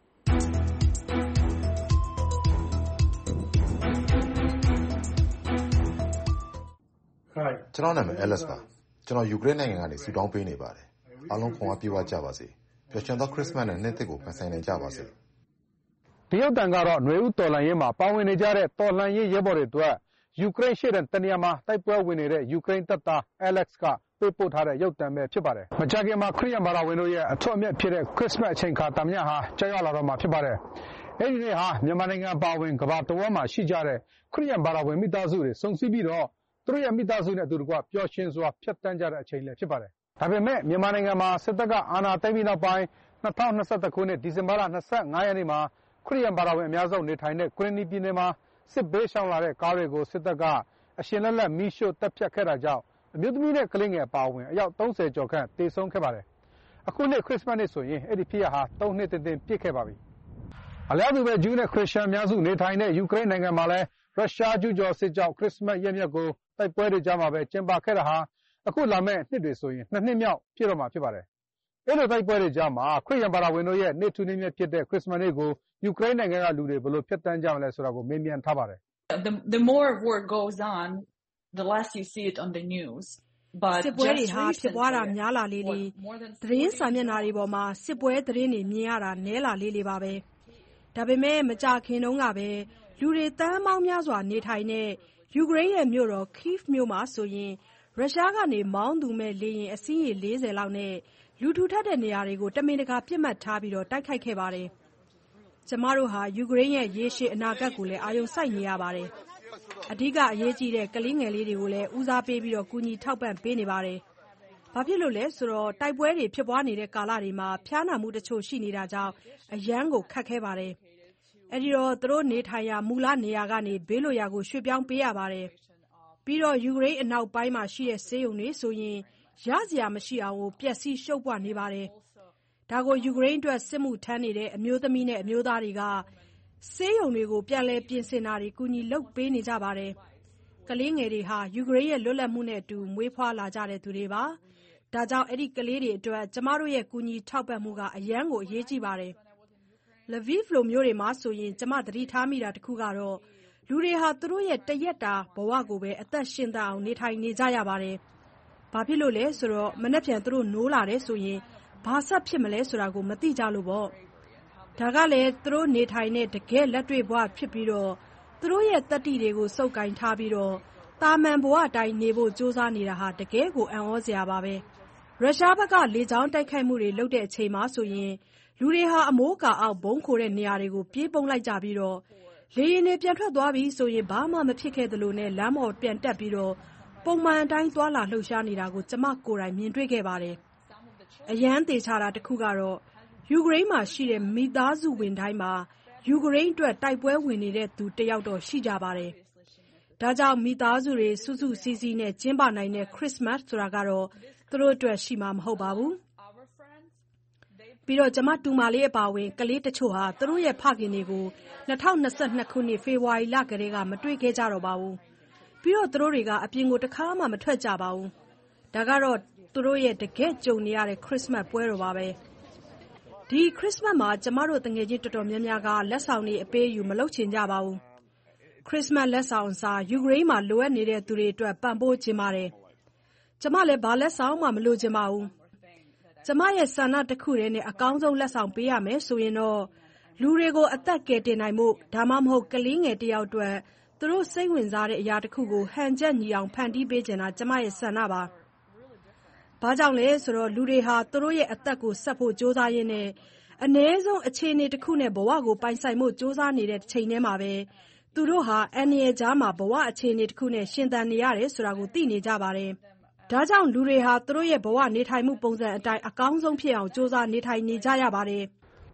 ကျွန်တော်နာမည် Alex ပါကျွန်တော်ယူကရိန်းနိုင်ငံကနေဆူတောင်းပေးနေပါတယ်အားလုံးခွန်အားပြေဝကြပါစေပျော်ရွှင်သောခရစ်စမတ်နဲ့နှစ်သစ်ကိုပန်ဆိုင်နိုင်ကြပါစေ
တရုတ်တန်ကတော့ຫນွေဦးတော်လှန်ရေးမှာပါဝင်နေကြတဲ့တော်လှန်ရေးရဲဘော်တွေအတွက်ယူကရိန်းရှေ့တန်းတနေရာမှာတိုက်ပွဲဝင်နေတဲ့ယူကရိန်းတပ်သား Alex ကပေးပို့ထားတဲ့ရုပ်သံပဲဖြစ်ပါတယ်မကြာခင်မှာခရစ်ယာန်ဘာသာဝင်တို့ရဲ့အထွတ်အမြတ်ဖြစ်တဲ့ခရစ်စမတ်အချိန်ခါတမညဟာကြာရောက်လာတော့မှာဖြစ်ပါတယ်အဲဒီနေ့ဟာမြန်မာနိုင်ငံပါဝင်ကမ္ဘာတဝန်းမှာရှိကြတဲ့ခရစ်ယာန်ဘာသာဝင်မိသားစုတွေစုံစည်းပြီးတော့သူတို့ရဲ့မိသားစုနဲ့အတူတကွပျော်ရွှင်စွာဖြတ်တန်းကြတဲ့အချိန်လည်းဖြစ်ပါတယ်။ဒါပေမဲ့မြန်မာနိုင်ငံမှာစစ်တပ်ကအာဏာသိမ်းပြီးနောက်ပိုင်း၂၀၂၁ခုနှစ်ဒီဇင်ဘာလ၂၅ရက်နေ့မှာခရစ်ယာန်ဘာသာဝင်အများဆုံးနေထိုင်တဲ့ကရင်နီပြည်နယ်မှာစစ်ဘေးရှောင်လာတဲ့ကားတွေကိုစစ်တပ်ကအရှင်လက်လက်မီးရှို့တပ်ဖြတ်ခဲ့တာကြောင့်အမျိုးသမီးနဲ့ကလေးငယ်အပါအဝင်အယောက်သုံးဆယ်ကျော်ခန့်သေဆုံးခဲ့ပါတယ်။အခုနှစ်ခရစ်စမတ်နေ့ဆိုရင်အဲ့ဒီဖြစ်ရပ်ဟာသုံးနှစ်တင်တင်ပြည့်ခဲ့ပါပြီ။အလားတူပဲဂျူးနဲ့ခရစ်ယာန်အများစုနေထိုင်တဲ့ယူကရိန်းနိုင်ငံမှာလည်းရုရှားကျူးကျော်စစ်ကြောင့်ခရစ်စမတ်ရက်မြတ်ကိုတိုက်ပွဲတွေကြားမှာပဲကျင်းပခဲ့တာဟာအခုလာမယ့်နှစ်တွေဆိုရင်နှစ်နှစ်မြောက်ပြည့်တော့မှာဖြစ်ပါတယ်။အဲ့လိုတိုက်ပွဲတွေကြားမှာခရစ်ယာန်ဘာသာဝင်တို့ရဲ့နေ့ထူးနေ့မြတ်ဖြစ်တဲ့ခရစ်စမတ်နေ့ကိုယူကရိန်းနိုင်ငံကလူတွေဘယ်လိုဖြတ်တန်းကြမလဲဆိုတာကိုမေးမြန်းထားပါတယ်။
The the more war goes on, the less you see it on the news. But
စစ်ပွဲတွေဟာဖြစ်ပွားတာများလာလေးလေးသတင်းစာမျက်နှာတွေပေါ်မှာစစ်ပွဲသတင်းတွေမြင်ရတာနည်းလာလေးလေးပါပဲ။ဒါပေမဲ့မကြာခင်တုန်းကပဲလူတွေတန်းပေါင်းများစွာနေထိုင်တဲ့ယူကရိန်းရဲ့မြို့တော် Kyiv မြို့မှာဆိုရင်ရုရှားကနေမောင်းသူမဲ့လေယာဉ်အစီးရေလေးဆယ်လောက်နဲ့လူထူထပ်တဲ့နေရာတွေကိုတမင်တကာပစ်မှတ်ထားပြီးတော့တိုက်ခိုက်ခဲ့ပါတယ်။ကျမတို့ဟာယူကရိန်းရဲ့ရေရှည်အနာဂတ်ကိုလည်းအာရုံစိုက်နေရပါတယ်။အဓိကအရေးကြီးတဲ့ကလေးငယ်လေးတွေကိုလည်းဦးစားပေးပြီးတော့ကူညီထောက်ပံ့ပေးနေပါတယ်။ဘာဖြစ်လို့လဲဆိုတော့တိုက်ပွဲတွေဖြစ်ပွားနေတဲ့ကာလတွေမှာဖျားနာမှုတချို့ရှိနေတာကြောင့်အရန်ကိုခက်ခဲပါတယ်။အဲဒီတော့သူတို့နေထိုင်ရာမူလနေရာကနေဘေးလွတ်ရာကိုရွှေ့ပြောင်းပေးရပါတယ်။ပြီးတော့ယူကရိန်းအနောက်ပိုင်းမှာရှိတဲ့ဆေးရုံတွေဆိုရင်ရစရာမရှိအောင်ကိုပျက်စီးရှုပ်ပွနေပါတယ်။ဒါကိုယူကရိန်းအတွက်စစ်မှုထမ်းနေတဲ့အမျိုးသမီးနဲ့အမျိုးသားတွေကဆေးရုံတွေကိုပြန်လည်ပြင်ဆင်တာတွေကူညီလုပ်ပေးနေကြပါတယ်။ကလေးငယ်တွေဟာယူကရိန်းရဲ့လွတ်လပ်မှုနဲ့အတူမွေးဖွားလာကြတဲ့သူတွေပါ။ဒါကြောင့်အဲ့ဒီကလေးတွေအတွက်ကျမတို့ရဲ့ကူညီထောက်ပံ့မှုကအရန်ကိုအရေးကြီးပါတယ်။ Lviv လိုမျိုးတွေမှာဆိုရင်ကျမသတိထားမိတာတခုကတော့လူတွေဟာသူတို့ရဲ့တရက်တာဘဝကိုပဲအသက်ရှင်သန်အောင်နေထိုင်နေကြရပါတယ်။ဘာဖြစ်လို့လဲဆိုတော့မနေ့ပြန်သူတို့နိုးလာတယ်ဆိုရင်ဘာဆက်ဖြစ်မလဲဆိုတာကိုမသိကြလို့ပေါ့။ဒါကလည်းသူတို့နေထိုင်တဲ့တကယ်လက်တွေ့ဘဝဖြစ်ပြီးတော့သူတို့ရဲ့တတိတွေကိုစုပ်ကိုင်ထားပြီးတော့တာမန်ဘဝအတိုင်းနေဖို့ကြိုးစားနေတာဟာတကယ်ကိုအံ့ဩစရာပါပဲ။ရုရှားဘက်ကလေကြောင်းတိုက်ခိုက်မှုတွေလုပ်တဲ့အချိန်မှာဆိုရင်လူတွေဟာအမိုးကာအောက်ဘုံခိုတဲ့နေရာတွေကိုပြေးပုန်းလိုက်ကြပြီးတော့လေယာဉ်တွေပြန်ထွက်သွားပြီဆိုရင်ဘာမှမဖြစ်ခဲ့သလိုနဲ့လမ်းပေါ်ပြန်တက်ပြီးတော့ပုံမှန်အတိုင်းသွားလာလှုပ်ရှားနေတာကိုကျမကိုယ်တိုင်မြင်တွေ့ခဲ့ပါတယ်။အရန်သေချာတာတခုကတော့ယူကရိန်းမှာရှိတဲ့မိသားစုဝင်တိုင်းမှာယူကရိန်းအတွက်တိုက်ပွဲဝင်နေတဲ့သူတယောက်တော့ရှိကြပါတယ်။ဒါကြောင့်မိသားစုတွေစုစုစည်းစည်းနဲ့ကျင်းပနိုင်တဲ့ခရစ်စမတ်ဆိုတာကတော့သူတို့အတွက်ရှိမှာမဟုတ်ပါဘူး။ပြီးတော့ကျမတူမလေးအပါဝင်ကလေးတချို့ဟာသူတို့ရဲ့ဖခင်တွေကို၂၀၂၂ခုနှစ်ဖေဖော်ဝါရီလကတည်းကမတွေ့ခဲ့ကြတော့ပါဘူး။ပြီးတော့သူတို့တွေကအပြင်ကိုတစ်ခါမှမထွက်ကြပါဘူး။ဒါကတော့သူတို့ရဲ့တကယ်ကြုံနေရတဲ့ခရစ်စမတ်ပွဲတော်ပါပဲ။ဒီခရစ်စမတ်မှာကျမတို့တငယ်ချင်းတော်တော်များများကလက်ဆောင်တွေအပေးယူမလုပ်ချင်ကြပါဘူး။ခရစ်စမတ်လက်ဆောင်အစားယူကရိန်းမှာလိုအပ်နေတဲ့သူတွေအတွက်ပံ့ပိုးခြင်းပါတယ်။ကျမလည်းဘာလက်ဆောင်မှမလိုချင်ပါဘူး။ကျမရဲ့ဆန္ဒတစ်ခုတည်းနဲ့အကောင်းဆုံးလက်ဆောင်ပေးရမယ်ဆိုရင်တော့လူတွေကိုအသက်ကယ်တင်နိုင်မှုဒါမှမဟုတ်ကလေးငယ်တယောက်အတွက်သူတို့စိတ်ဝင်စားတဲ့အရာတစ်ခုကိုဟန်ချက်ညီအောင်ဖန်တီးပေးချင်တာကျမရဲ့ဆန္ဒပါ။ဘာကြောင့်လဲဆိုတော့လူတွေဟာသူတို့ရဲ့အသက်ကိုဆက်ဖို့ကြိုးစားရင်းနဲ့အ ਨੇ ဆုံးအခြေအနေတစ်ခုနဲ့ဘဝကိုပိုင်ဆိုင်မှုကြိုးစားနေတဲ့ချိန်ထဲမှာပဲသူတို့ဟာအန္တရာယ်ကြားမှာဘဝအခြေအနေတစ်ခုနဲ့ရှင်သန်နေရတယ်ဆိုတာကိုသိနေကြပါတယ်။ဒါကြောင့်လူတွေဟာသူတို့ရဲ့ဘဝနေထိုင်မှုပုံစံအတိုင်းအကောင်းဆုံးဖြစ်အောင်ကြိုးစားနေထိုင်နေကြရပါတယ်။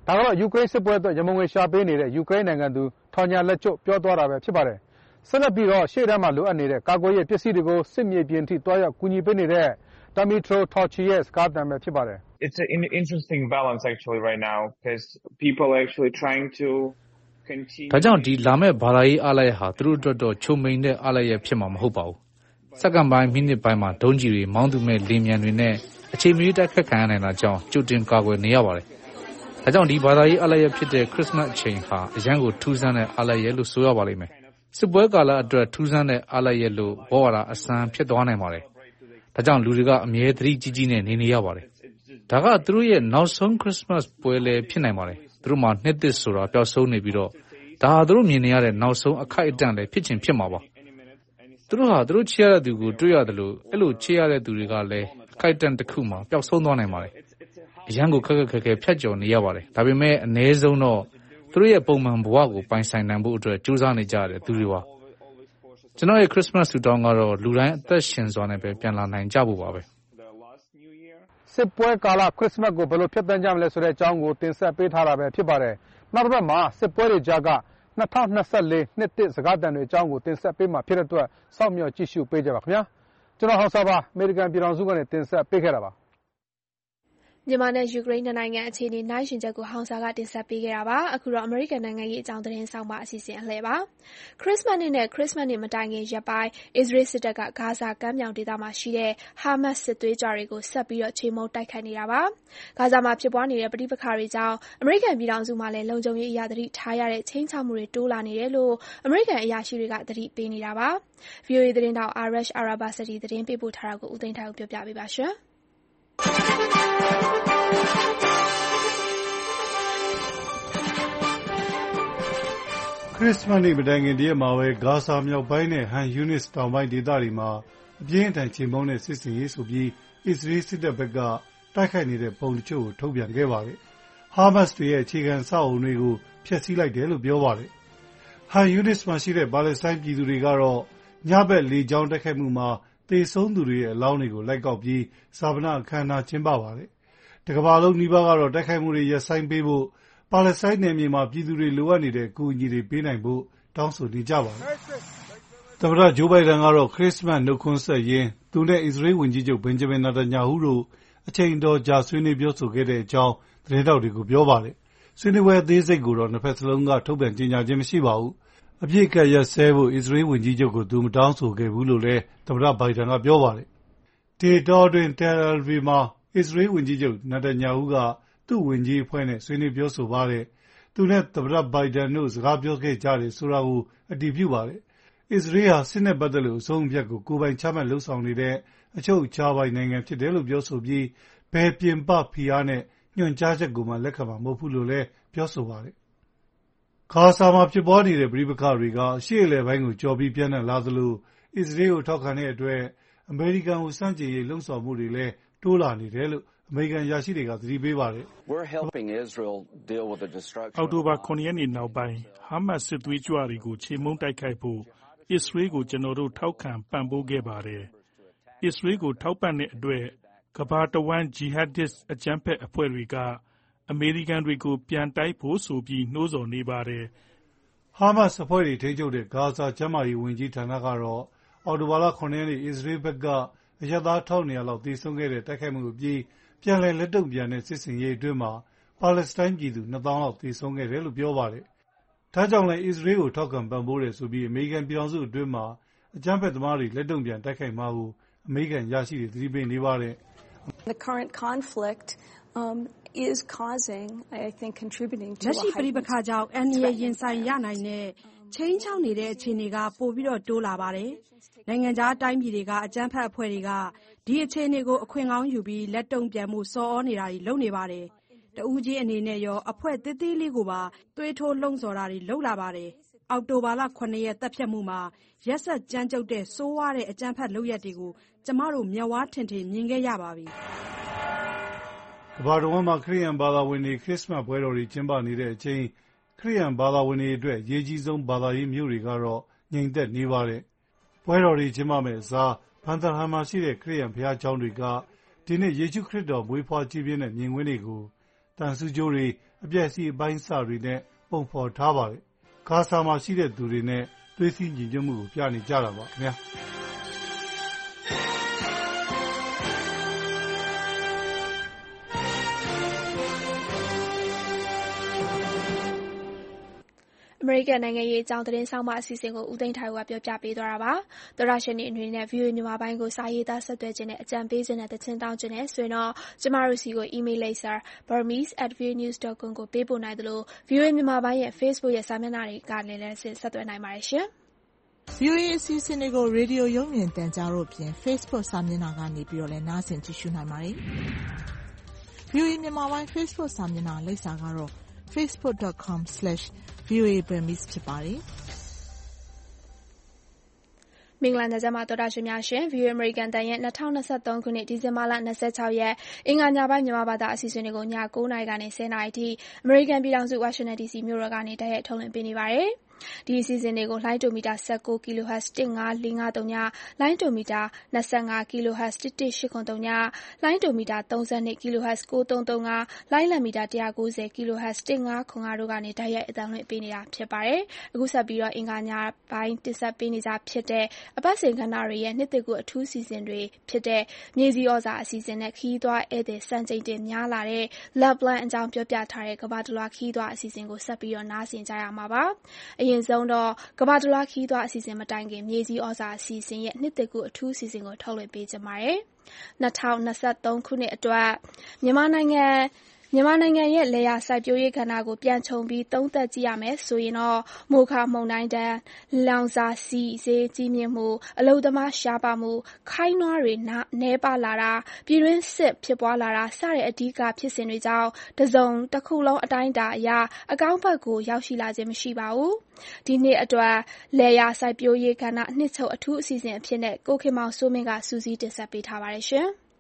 ဒါကတော့ယူကရိန်းစစ်ပွဲအတွက်ရမုံငွေရှာပေးနေတဲ့ယူကရိန်းနိုင်ငံသူထော်ညာလက်ကျွတ်ပြောသွားတာပဲဖြစ်ပါတယ်ဆက်လက်ပြီးတော့ရှေ့တန်းမှာလိုအပ်နေတဲ့ကာကွယ်ရေးပစ္စည်းတွေကိုစစ်မြေပြင်ထိတွားရောက်ကူညီပေးနေတဲ့ Dmytro Torchi ရဲ့စကားသံပဲဖြစ်ပါတယ်
It's an interesting balance actually right now because people are actually trying to continue
ဒါကြောင့်ဒီလာမဲ့ဘာသာရေးအားလိုက်ဟာသူတို့အတွက်တော့ချုံမိန်တဲ့အားလိုက်ရဖြစ်မှာမဟုတ်ပါဘူးစက္ကန့်ပိုင်းမိနစ်ပိုင်းမှာဒုံးကြီးတွေမောင်းသူမဲ့လင်းမြန်တွေနဲ့အချိန်မီတိုက်ခတ်ခံရနိုင်တာကြောင့်ကြိုတင်ကာကွယ်နေရပါတယ်ဒါကြောင့်ဒီဘာသာရေးအားလိုက်ရဖြစ်တဲ့ခရစ်စမတ်အချိန်ဟာအရန်ကိုထူးဆန်းတဲ့အားလိုက်ရလို့ဆိုရပါလိမ့်မယ်စစ်ပွဲကာလအတွက်ထူးဆန်းတဲ့အားလိုက်ရလို့ဘောဝါဒအစမ်းဖြစ်သွားနိုင်ပါတယ်ဒါကြောင့်လူတွေကအမြဲတမ်းကြီးကြီးနဲ့နေနေရပါတယ်ဒါကသူတို့ရဲ့နောက်ဆုံးခရစ်စမတ်ပွဲလည်းဖြစ်နိုင်ပါတယ်သူတို့မှာနှစ်သစ်ဆိုတာပျောက်ဆုံးနေပြီးတော့ဒါဟာသူတို့မြင်နေရတဲ့နောက်ဆုံးအခိုက်အတန့်လည်းဖြစ်ချင်ဖြစ်မှာပါသူတို့ဟာသူတို့ချေရတဲ့သူကိုတွေ့ရတယ်လို့အဲ့လိုချေရတဲ့သူတွေကလည်းအခိုက်အတန့်တစ်ခုမှာပျောက်ဆုံးသွားနိုင်ပါတယ်အရန်ကိုခက်ခက်ခဲခဲဖြတ်ကျော်နေရပါတယ်ဒါပေမဲ့အ ਨੇ ဆုံးတော့သူတို့ရဲ့ပုံမှန်ဘဝကိုပိုင်ဆိုင်နိုင်ဖို့အတွက်ကြိုးစားနေကြတဲ့သူတွေပါကျွန်တော်ရဲ့ခရစ်စမတ်ဆူတောင်းကတော့လူတိုင်းအသက်ရှင်စွာနဲ့ပဲပြန်လာနိုင်ကြဖို့ပါပဲ
စစ်ပွဲကာလခရစ်စမတ်ကိုဘယ်လိုဖြတ်သန်းကြမလဲဆိုတဲ့အကြောင်းကိုတင်ဆက်ပေးထားတာပဲဖြစ်ပါတယ်နောက်တစ်ပတ်မှာစစ်ပွဲတွေကြားက၂၀၂၄နှစ်သစ်စကားသံတွေအကြောင်းကိုတင်ဆက်ပေးမှာဖြစ်တဲ့အတွက်စောင့်မျှော်ကြည့်ရှုပေးကြပါခင်ဗျာကျွန်တော်ဟောက်စာပါအမေရိကန်ပြည်ထောင်စုကနေတင်ဆက်ပေးခဲ့တာပါ
မြန်မာနဲ့ယူကရိန်းနိုင်ငံအခြေအနေနိုင်ရှင်ချက်ကိုဟောင်စာကတင်ဆက်ပေးခဲ့တာပါအခုတော့အမေရိကန်နိုင်ငံရေးအကြောင်းသတင်းဆောင်ပါအစီအစဉ်အလှည့်ပါခရစ်စမတ်နေ့နဲ့ခရစ်စမတ်နေ့မတိုင်ခင်ရက်ပိုင်းအစ္စရေးစစ်တပ်ကဂါဇာကမ်းမြောင်ဒေသမှာရှိတဲ့ဟာမတ်စ်စစ်သွေးကြွတွေကိုဆက်ပြီးတော့ချေမှုန်းတိုက်ခိုက်နေတာပါဂါဇာမှာဖြစ်ပွားနေတဲ့ပဋိပက္ခတွေကြောင့်အမေရိကန်ပြည်ထောင်စုမှာလည်းလုံခြုံရေးအရာသတိထားရတဲ့ချိန်ချမှုတွေတိုးလာနေတယ်လို့အမေရိကန်အရာရှိတွေကသတိပေးနေတာပါ ဗွီအိုအေ သတင်းတောက် Arash Arabasadi သတင်းပေးပို့ထားတာကိုဦးသိန်းထိုင်ပြောပြပေးပါရှင်
ခရစ်စမတ်နေ့မတိုင်ခင်တရက်မှာပဲဂါဇာမြောက်ပိုင်းနဲ့ဟန်ယူနစ်တောင်ပိုင်းဒေသတွေမှာအပြင်းအထန်ချေမှုန်းတဲ့စစ်ဆင်ရေးဆိုပြီးအစ္စရေးစစ်တပ်ဘက်ကတိုက်ခိုက်နေတဲ့ပုံတချို့ကိုထုတ်ပြန်ခဲ့ပါတယ်။ဟာမတ်စ်တွေရဲ့အခြေခံအဆောက်အအုံတွေကိုဖျက်ဆီးလိုက်တယ်လို့ပြောပါတယ်။ဟန်ယူနစ်မှာရှိတဲ့ပါလက်စတိုင်းပြည်သူတွေကတော့ညဘက်လေကြောင်းတိုက်ခိုက်မှုမှာသေဆုံးသူတွေရဲ့အလောင်းတွေကိုလိုက်ကောက်ပြီးဈာပနအခမ်းအနားကျင်းပပါတယ်။တကမ္ဘာလုံးနီးပါးကတော့တိုက်ခိုက်မှုတွေရပ်ဆိုင်းပေးဖို့ပါလက်စတိုင်းနယ်မြေမှာပြည်သူတွေလိုအပ်နေတဲ့အကူအညီတွေပေးနိုင်ဖို့တောင်းဆိုနေကြပါတယ်။သမ္မတဂျိုးဘိုင်ဒန်ကတော့ခရစ်စမတ်နှုတ်ခွန်းဆက်ရင်းသူနဲ့အစ္စရေးဝန်ကြီးချုပ်ဘင်ဂျမင်နာတန်ညာဟူတို့အချိန်အတော်ကြာဆွေးနွေးပြောဆိုခဲ့တဲ့အကြောင်းသတင်းထောက်တွေကိုပြောပါတယ်။ဆွေးနွေးပွဲအသေးစိတ်ကိုတော့နှစ်ဖက်စလုံးကထုတ်ပြန်ကြေညာခြင်းမရှိပါဘူး။အပြစ်ကရပ်စဲဖို့အစ္စရေးဝန်ကြီးချုပ်ကိုသူမတောင်းဆိုခဲ့ဘူးလို့လည်းသမ္မတဘိုင်ဒန်ကပြောပါတယ်။ဒီတောအတွင်းတယ်အယ်ဗီမှာအစ္စရေးဝန်ကြီးချုပ်နာတန်ညာဟူကသူ့ဝန်ကြီးအဖွဲ့နဲ့ဆွေးနွေးပြောဆိုပါတယ်။သူနဲ့သမ္မတဘိုင်ဒန်တို့စကားပြောခဲ့ကြတယ်ဆိုတာကိုအတည်ပြုပါတယ်။အစ္စရေးဟာစစ်နဲ့ပတ်သက်လို့အဆုံးအဖြတ်ကိုကိုယ်ပိုင်ချမှတ်လုပ်ဆောင်နေတဲ့အချုပ်အခြာပိုင်နိုင်ငံဖြစ်တယ်လို့ပြောဆိုပြီးဘယ်ပြင်ပဖိအားနဲ့ညွှန်ကြားချက်ကိုမှလက်ခံမှာမဟုတ်ဘူးလို့လည်းပြောဆိုပါတယ်။ဂါဇာမှာဖြစ်ပွားနေတဲ့ပဋိပက္ခတွေကအရှေ့အလယ်ပိုင်းကိုကျော်ပြီးပြန့်နှံ့လာသလိုအစ္စရေးကိုထောက်ခံတဲ့အတွက်အမေရိကန်ကိုဆန့်ကျင်ရေးလှုံ့ဆော်မှုတွေလည်းတိုးလာနေတယ်လို့အမေရိကန်အရာရှိတွေကသတိပေးပါတယ်။
အောက်တိုဘာ၇ရက်နေ့နောက်ပိုင်းဟာမတ်စ်စစ်သွေးကြွတွေကိုချေမှုန်းတိုက်ခိုက်ဖို့အစ္စရေးကိုကျွန်တော်တို့ထောက်ခံပံ့ပိုးခဲ့ပါတယ်။အစ္စရေးကိုထောက်ပံ့တဲ့အတွက်ကမ္ဘာတဝန်းဂျီဟတ်ဒစ်အကြမ်းဖက်အဖွဲ့တွေကအမေရိကန်တွေကိုပြန်တိုက်ဖို့ဆိုပြီးနှိုးဆော်နေပါတယ်
။ဟာမတ်စ်အဖွဲ့တွေထိန်းချုပ်တဲ့ဂါဇာကျန်းမာရေးဝန်ကြီးဌာနကတော့အောက်တိုဘာလ၇ရက်နေ့အစ္စရေးဘက်ကအရပ်သား၁၂၀၀လောက်သေဆုံးခဲ့တဲ့တိုက်ခိုက်မှုအပြီးပြန်လည်လက်တုံ့ပြန်တဲ့စစ်ဆင်ရေးအတွင်းမှာပါလက်စတိုင်းပြည်သူနှစ်သောင်းလောက်သေဆုံးခဲ့တယ်လို့ပြောပါတယ်။ဒါကြောင့်လည်းအစ္စရေးကိုထောက်ခံပံ့ပိုးတယ်ဆိုပြီးအမေရိကန်ပြည်ထောင်စုအတွင်းမှာအကြမ်းဖက်သမားတွေလက်တုံ့ပြန်တိုက်ခိုက်မှာကိုအမေရိကန်ရရှိတွေသတိပေးနေပါတယ်။
The current conflict um is causing I think contributing to
လက်ရှိပဋိပက္ခကြောင့်အန္တရာယ်ရင်ဆိုင်ရနိုင်တဲ့ချိန်ချောက်နေတဲ့အခြေအနေကပိုပြီးတော့တိုးလာပါတယ်။နိုင်ငံခြားတိုင်းပြည်တွေကအကြမ်းဖက်အဖွဲ့တွေကဒီအခြေအနေကိုအခွင့်ကောင်းယူပြီးလက်တုံ့ပြန်မှုစော်ဩနေတာတွေလုပ်နေပါတယ်။တဦးချင်းအနေနဲ့ရောအဖွဲ့သေးသေးလေးကိုပါသွေးထိုးလှုံ့ဆော်တာတွေလုပ်လာပါတယ်။အောက်တိုဘာလ၇ရက်တပ်ဖြတ်မှုမှာရက်ဆက်ကြမ်းကြုတ်တဲ့ဆိုးဝါးတဲ့အကြမ်းဖက်လုပ်ရပ်တွေကိုကျမတို့မျက်ဝါးထင်ထင်မြင်ခဲ့ရပါပြီ
။ကမ္ဘာတဝန်းမှာခရစ်ယာန်ဘာသာဝင်တွေခရစ်စမတ်ပွဲတော်တွေကျင်းပနေတဲ့အချိန်ခရစ်ယာန်ဘာသာဝင်တွေအတွက်အရေးကြီးဆုံးဘာသာရေးမြို့တွေကတော့ငြိမ်သက်နေပါတယ်။ပွဲတော်တွေကျင်းပမယ့်အစားဘန်သာဟန်မှာရှိတဲ့ခရစ်ယာန်ဘုရားကျောင်းတွေကဒီနေ့ယေရှုခရစ်တော်မွေးဖွားကြီးပြင်းတဲ့မြင်ကွင်းတွေကိုသံဆူးကြိုးတွေအပျက်စီးအပိုင်းစတွေနဲ့ပုံဖော်ထားပါတယ်ဂါဇာမှာရှိတဲ့သူတွေနဲ့သွေးစည်းညီညွတ်မှုကိုပြနေကြတာပါခင်ဗျာ
အမေရိကန်နိုင်ငံရေးအကြောင်းသတင်းဆောင်မအစီအစဉ်ကိုဦးသိန်းထိုင်ကပြောပြပေးသွားတာပါ။သောရရှင်တွေအနေနဲ့ ဗွီအိုအေ မြန်မာပိုင်းကိုစာရေးသားဆက်သွယ်ခြင်းနဲ့အကြံပေးခြင်းနဲ့တခြင်းတောင်းခြင်းနဲ့ဆိုရင်တော့ကျမတို့စီကို email လိပ်စာ burmese at voanews dot com ကိုပေးပို့နိုင်သလို ဗွီအိုအေ မြန်မာပိုင်းရဲ့ Facebook ရဲ့စာမျက်နှာတွေကလည်းလည်းဆက်သွယ်နိုင်ပါတယ်ရှင်
။ ဗွီအိုအေ အစီအစဉ်တွေကိုရေဒီယိုရုပ်မြင်သံကြားတို့ဖြင့် Facebook စာမျက်နှာကနေပြီးတော့လည်းနားဆင်ကြည့်ရှုနိုင်ပါတယ်။ ဗွီအိုအေ မြန်မာပိုင်း Facebook စာမျက်နှာလိပ်စာကတော့ facebook dot com slash voa burmese ဖြစ်ပါတယ်
မင်္ဂလာညချမ်းပါသောတာရှင်များရှင် ဗွီအိုအေ အမေရိကန်တန်ရဲ့၂၀၂၃ခုနှစ်ဒီဇင်ဘာလ၂၆ရက်အင်္ဂါညပိုင်းမြန်မာဘာသာအစီအစဉ်တွေကိုည၉နာရီကနေ၁၀နာရီထိအမေရိကန်ပြည်ထောင်စုဝါရှင်တန်ဒီစီမြို့တော်ကနေတိုက်ရိုက်ထုတ်လွှင့်ပေးနေပါတယ်။ဒီအစီအစဉ်တွေကိုလိုင်းတိုမီတာ၁၉ kHz ၁၅၄၅၃ညလိုင်းတိုမီတာ၂၅ kHz ၁၁၈၇၃ညလိုင်းတိုမီတာ၃၂ kHz ၉၃၃၅လိုင်းလံမီတာ၁၉၀ kHz ၁၅၇၅တို့ကနေတိုက်ရိုက်အသံလွှင့်ပေးနေတာဖြစ်ပါတယ်။အခုဆက်ပြီးတော့အင်္ဂါညပိုင်းတင်ဆက်ပေးနေကြဖြစ်တဲ့အပတ်စဉ်ကဏ္ဍတွေရဲ့နှစ်သစ်ကူအထူးအစီအစဉ်တွေဖြစ်တဲ့မြေကြီးဩဇာအစီအစဉ်နဲ့ခီးသွွားဧည့်သည်စံချိန်တင်များလာတဲ့ Loveland အကြောင်းပြောပြထားတဲ့ကမ္ဘာတလွှားခီးသွွားအစီအစဉ်ကိုဆက်ပြီးတော့နားဆင်ကြရမှာပါ။အရင်ဆုံးတော့ကမ္ဘာတလွှားခီးသွွားအစီအစဉ်မတိုင်ခင်မြေကြီးဩဇာအစီအစဉ်ရဲ့နှစ်သစ်ကူအထူးအစီအစဉ်ကိုထုတ်လွှင့်ပေးကြပါတယ်။၂၀၂၃ခုနှစ်အတွက်မြန်မာနိုင်ငံမြန်မာနိုင်ငံရဲ့လယ်ယာစိုက်ပျိုးရေးကဏ္ဍကိုပြန်ခြုံပြီးသုံးသပ်ကြည့်ရမယ်ဆိုရင်တော့မိုခါမုန်တိုင်းတန်းလောင်စာဆီဈေးကြီးမြင့်မှုအလုပ်သမားရှားပါမှုခိုင်းနွားတွေနည်းပါလာတာပြည်တွင်းစစ်ဖြစ်ပွားလာတာစတဲ့အဓိကဖြစ်စဉ်တွေကြောင့်တစုံတစ်ခုလုံးအတိုင်းအတာအရအကောင်းဘက်ကိုရောက်ရှိလာခြင်းမရှိပါဘူး။ဒီနှစ်အတွက်လယ်ယာစိုက်ပျိုးရေးကဏ္ဍနှစ်ချုပ်အထူးအစီအစဉ်အဖြစ်နဲ့ကိုခင်မောင်စိုးမင်းကစူးစီးတင်ဆက်ပေးထားပါတယ်ရှင်။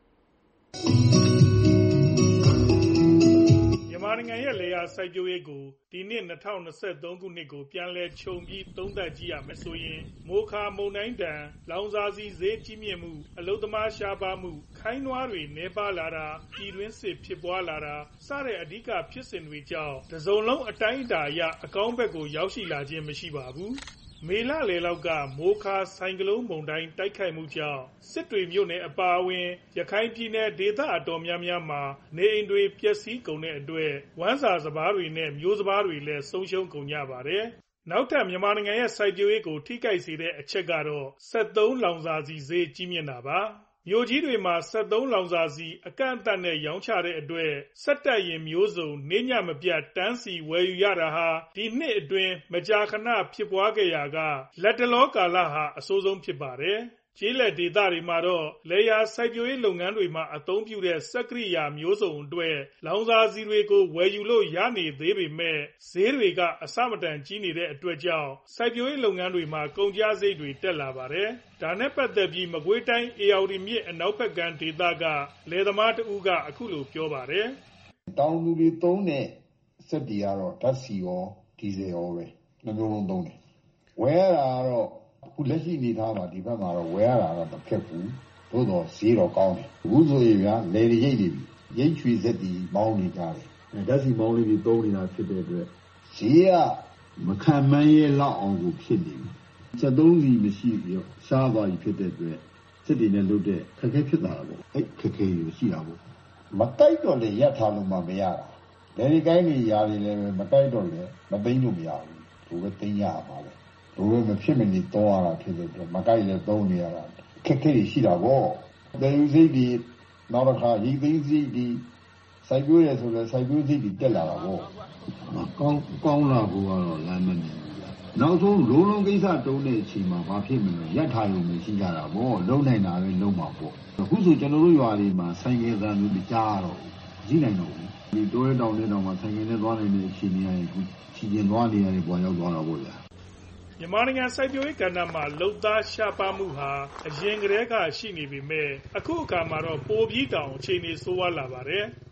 မြန်မာနိုင်ငံရဲ့လယ်ယာစိုက်ပျိုးရေးကိုဒီနှစ်၂၀၂၃ခုနှစ်ကိုပြန်လည်ခြုံပြီးသုံးသပ်ကြည့်ရမယ်ဆိုရင်မိုခါမုန်တိုင်းတန်လောင်စာဆီဈေးကြီးမြင့်မှုအလုပ်သမားရှားပါမှုခိုင်းနွားတွေနည်းပါးလာတာပြည်တွင်းစစ်ဖြစ်ပွားလာတာစတဲ့အဓိကဖြစ်စဉ်တွေကြောင့်တစုံလုံးအတိုင်းအတာအရအကောင်းဘက်ကိုရောက်ရှိလာခြင်းမရှိပါဘူး။မေလလယ်လောက်ကမိုခါဆိုင်ကလုန်းမုန်တိုင်းတိုက်ခိုက်မှုကြောင့်စစ်တွေမြို့နယ်အပါအဝင်ရခိုင်ပြည်နယ်ဒေသအတော်များများမှာနေအိမ်တွေပျက်စီးကုန်တဲ့အတွက်ဝမ်းစာစပါးတွေနဲ့မျိုးစပါးတွေလည်းဆုံးရှုံးကုန်ကြပါတယ်။နောက်ထပ်မြန်မာနိုင်ငံရဲ့စိုက်ပျိုးရေးကိုထိခိုက်စေတဲ့အချက်ကတော့စက်သုံးလောင်စာဆီဈေးကြီးမြင့်တာပါ။မြို့ကြီးတွေမှာစက်သုံးလောင်စာဆီအကန့်အသတ်နဲ့ရောင်းချတဲ့အတွက်စက်တပ်ယာဉ်မျိုးစုံနေ့ညမပြတ်တန်းစီဝယ်ယူရတာဟာဒီနှစ်အတွင်းမကြာခဏဖြစ်ပွားခဲ့ရာကလက်တလောကာလဟာအဆိုးဆုံးဖြစ်ပါတယ်။ကျေးလက်ဒေသတွေမှာတော့လယ်ယာစိုက်ပျိုးရေးလုပ်ငန်းတွေမှာအသုံးပြုတဲ့စက်ကိရိယာမျိုးစုံအတွက်လောင်စာဆီတွေကိုဝယ်ယူလို့ရနေသေးပေမဲ့ဈေးတွေကအဆမတန်ကြီးနေတဲ့အတွက်ကြောင့်စိုက်ပျိုးရေးလုပ်ငန်းတွေမှာကုန်ကျစရိတ်တွေတက်လာပါတယ်။ဒါနဲ့ပတ်သက်ပြီးမကွေးတိုင်းဧရာဝတီမြစ်အနောက်ဘက်ကမ်းဒေသကလယ်သမားတဦးကအခုလိုပြောပါတယ်
။တောင်သူတွေသုံးတဲ့စက်တွေကတော့ဓာတ်ဆီရောဒီဇယ်ရောပဲနှမျိုးလုံးသုံးတယ်။ဝယ်ရတာကတော့အခုလက်ရှိအနေထားမှာဒီဘက်မှာတော့ဝယ်ရတာတော့မခက်ဘူးသို့တော့ဈေးတော့ကောင်းတယ်အခုဆိုရင်ဗျာလေရိပ်နေပြီရိပ်ချွေစက်ဒီမောင်းနေကြတယ်ဓာတ်ဆီမောင်းလေးတွေသုံးနေတာဖြစ်တဲ့အတွက်ဈေးကမခံမန်းရဲ့လောက်အောင်ကိုဖြစ်နေပြီစက်သုံးစီမရှိပြီးတော့ရှားသွားပြီဖြစ်တဲ့အတွက်စက်တွေနဲ့လုပ်တဲ့ခက်ခဲဖြစ်တာပေါ့အဲ့ခက်ခဲတွေရှိတာပေါ့မတိုက်တော့လေရက်ထားလို့မှမရတာလေဒီကိုင်းတွေຢာတွေလည်းမတိုက်တော့လေမသိမ်းလို့မရဘူးသူပဲသိမ်းရပါလေဘယ်လိုမဖြစ်မနေသုံးရတာဖြစ်တဲ့အတွက်မကိုက်လည်းသုံးနေရတာခက်ခဲရှိတာပေါ့။ဒေယူစိတ်ဒီနောက်တစ်ခါရိသိစိတ်ဒီစိုက်ပျိုးရဆိုတော့စိုက်ပျိုးစိတ်ဒီတက်လာတာပေါ့။ကောင်းကောင်းလာဖို့ကတော့လမ်းမနေဘူး။နောက်ဆုံးလုံးလုံးကိစ္စတုံးတဲ့အချိန်မှာဘာဖြစ်မလဲရက်ထားရုံမရှိကြတာပေါ့။လုံးနိုင်တာပဲလုံးမှာပေါ့။အခုဆိုကျွန်တော်တို့ရွာတွေမှာဆိုင်ကယ်သံတွေကြားတော့ကြည့်နိုင်တော့ဘူး။ဒီတိုးရတောင်နဲ့တောင်မှာဆိုင်ကယ်နဲ့သွားနိုင်တဲ့အချိန်ကြီးရင်အခုချီကျင်သွားနေရတဲ့ဘဝရောက်သွားတာပေါ့ဗျာ။
မြန်မာနိုင်ငံစိုက်ပျိုးရေးကဏ္ဍမှာလုပ်သားရှားပါမှုဟာအရင်ကတည်းကရှိနေပေမဲ့အခုအခါမှာတော့ပိုပြီးတောင်အခြေအနေဆိုးဝါးလာပါတယ်။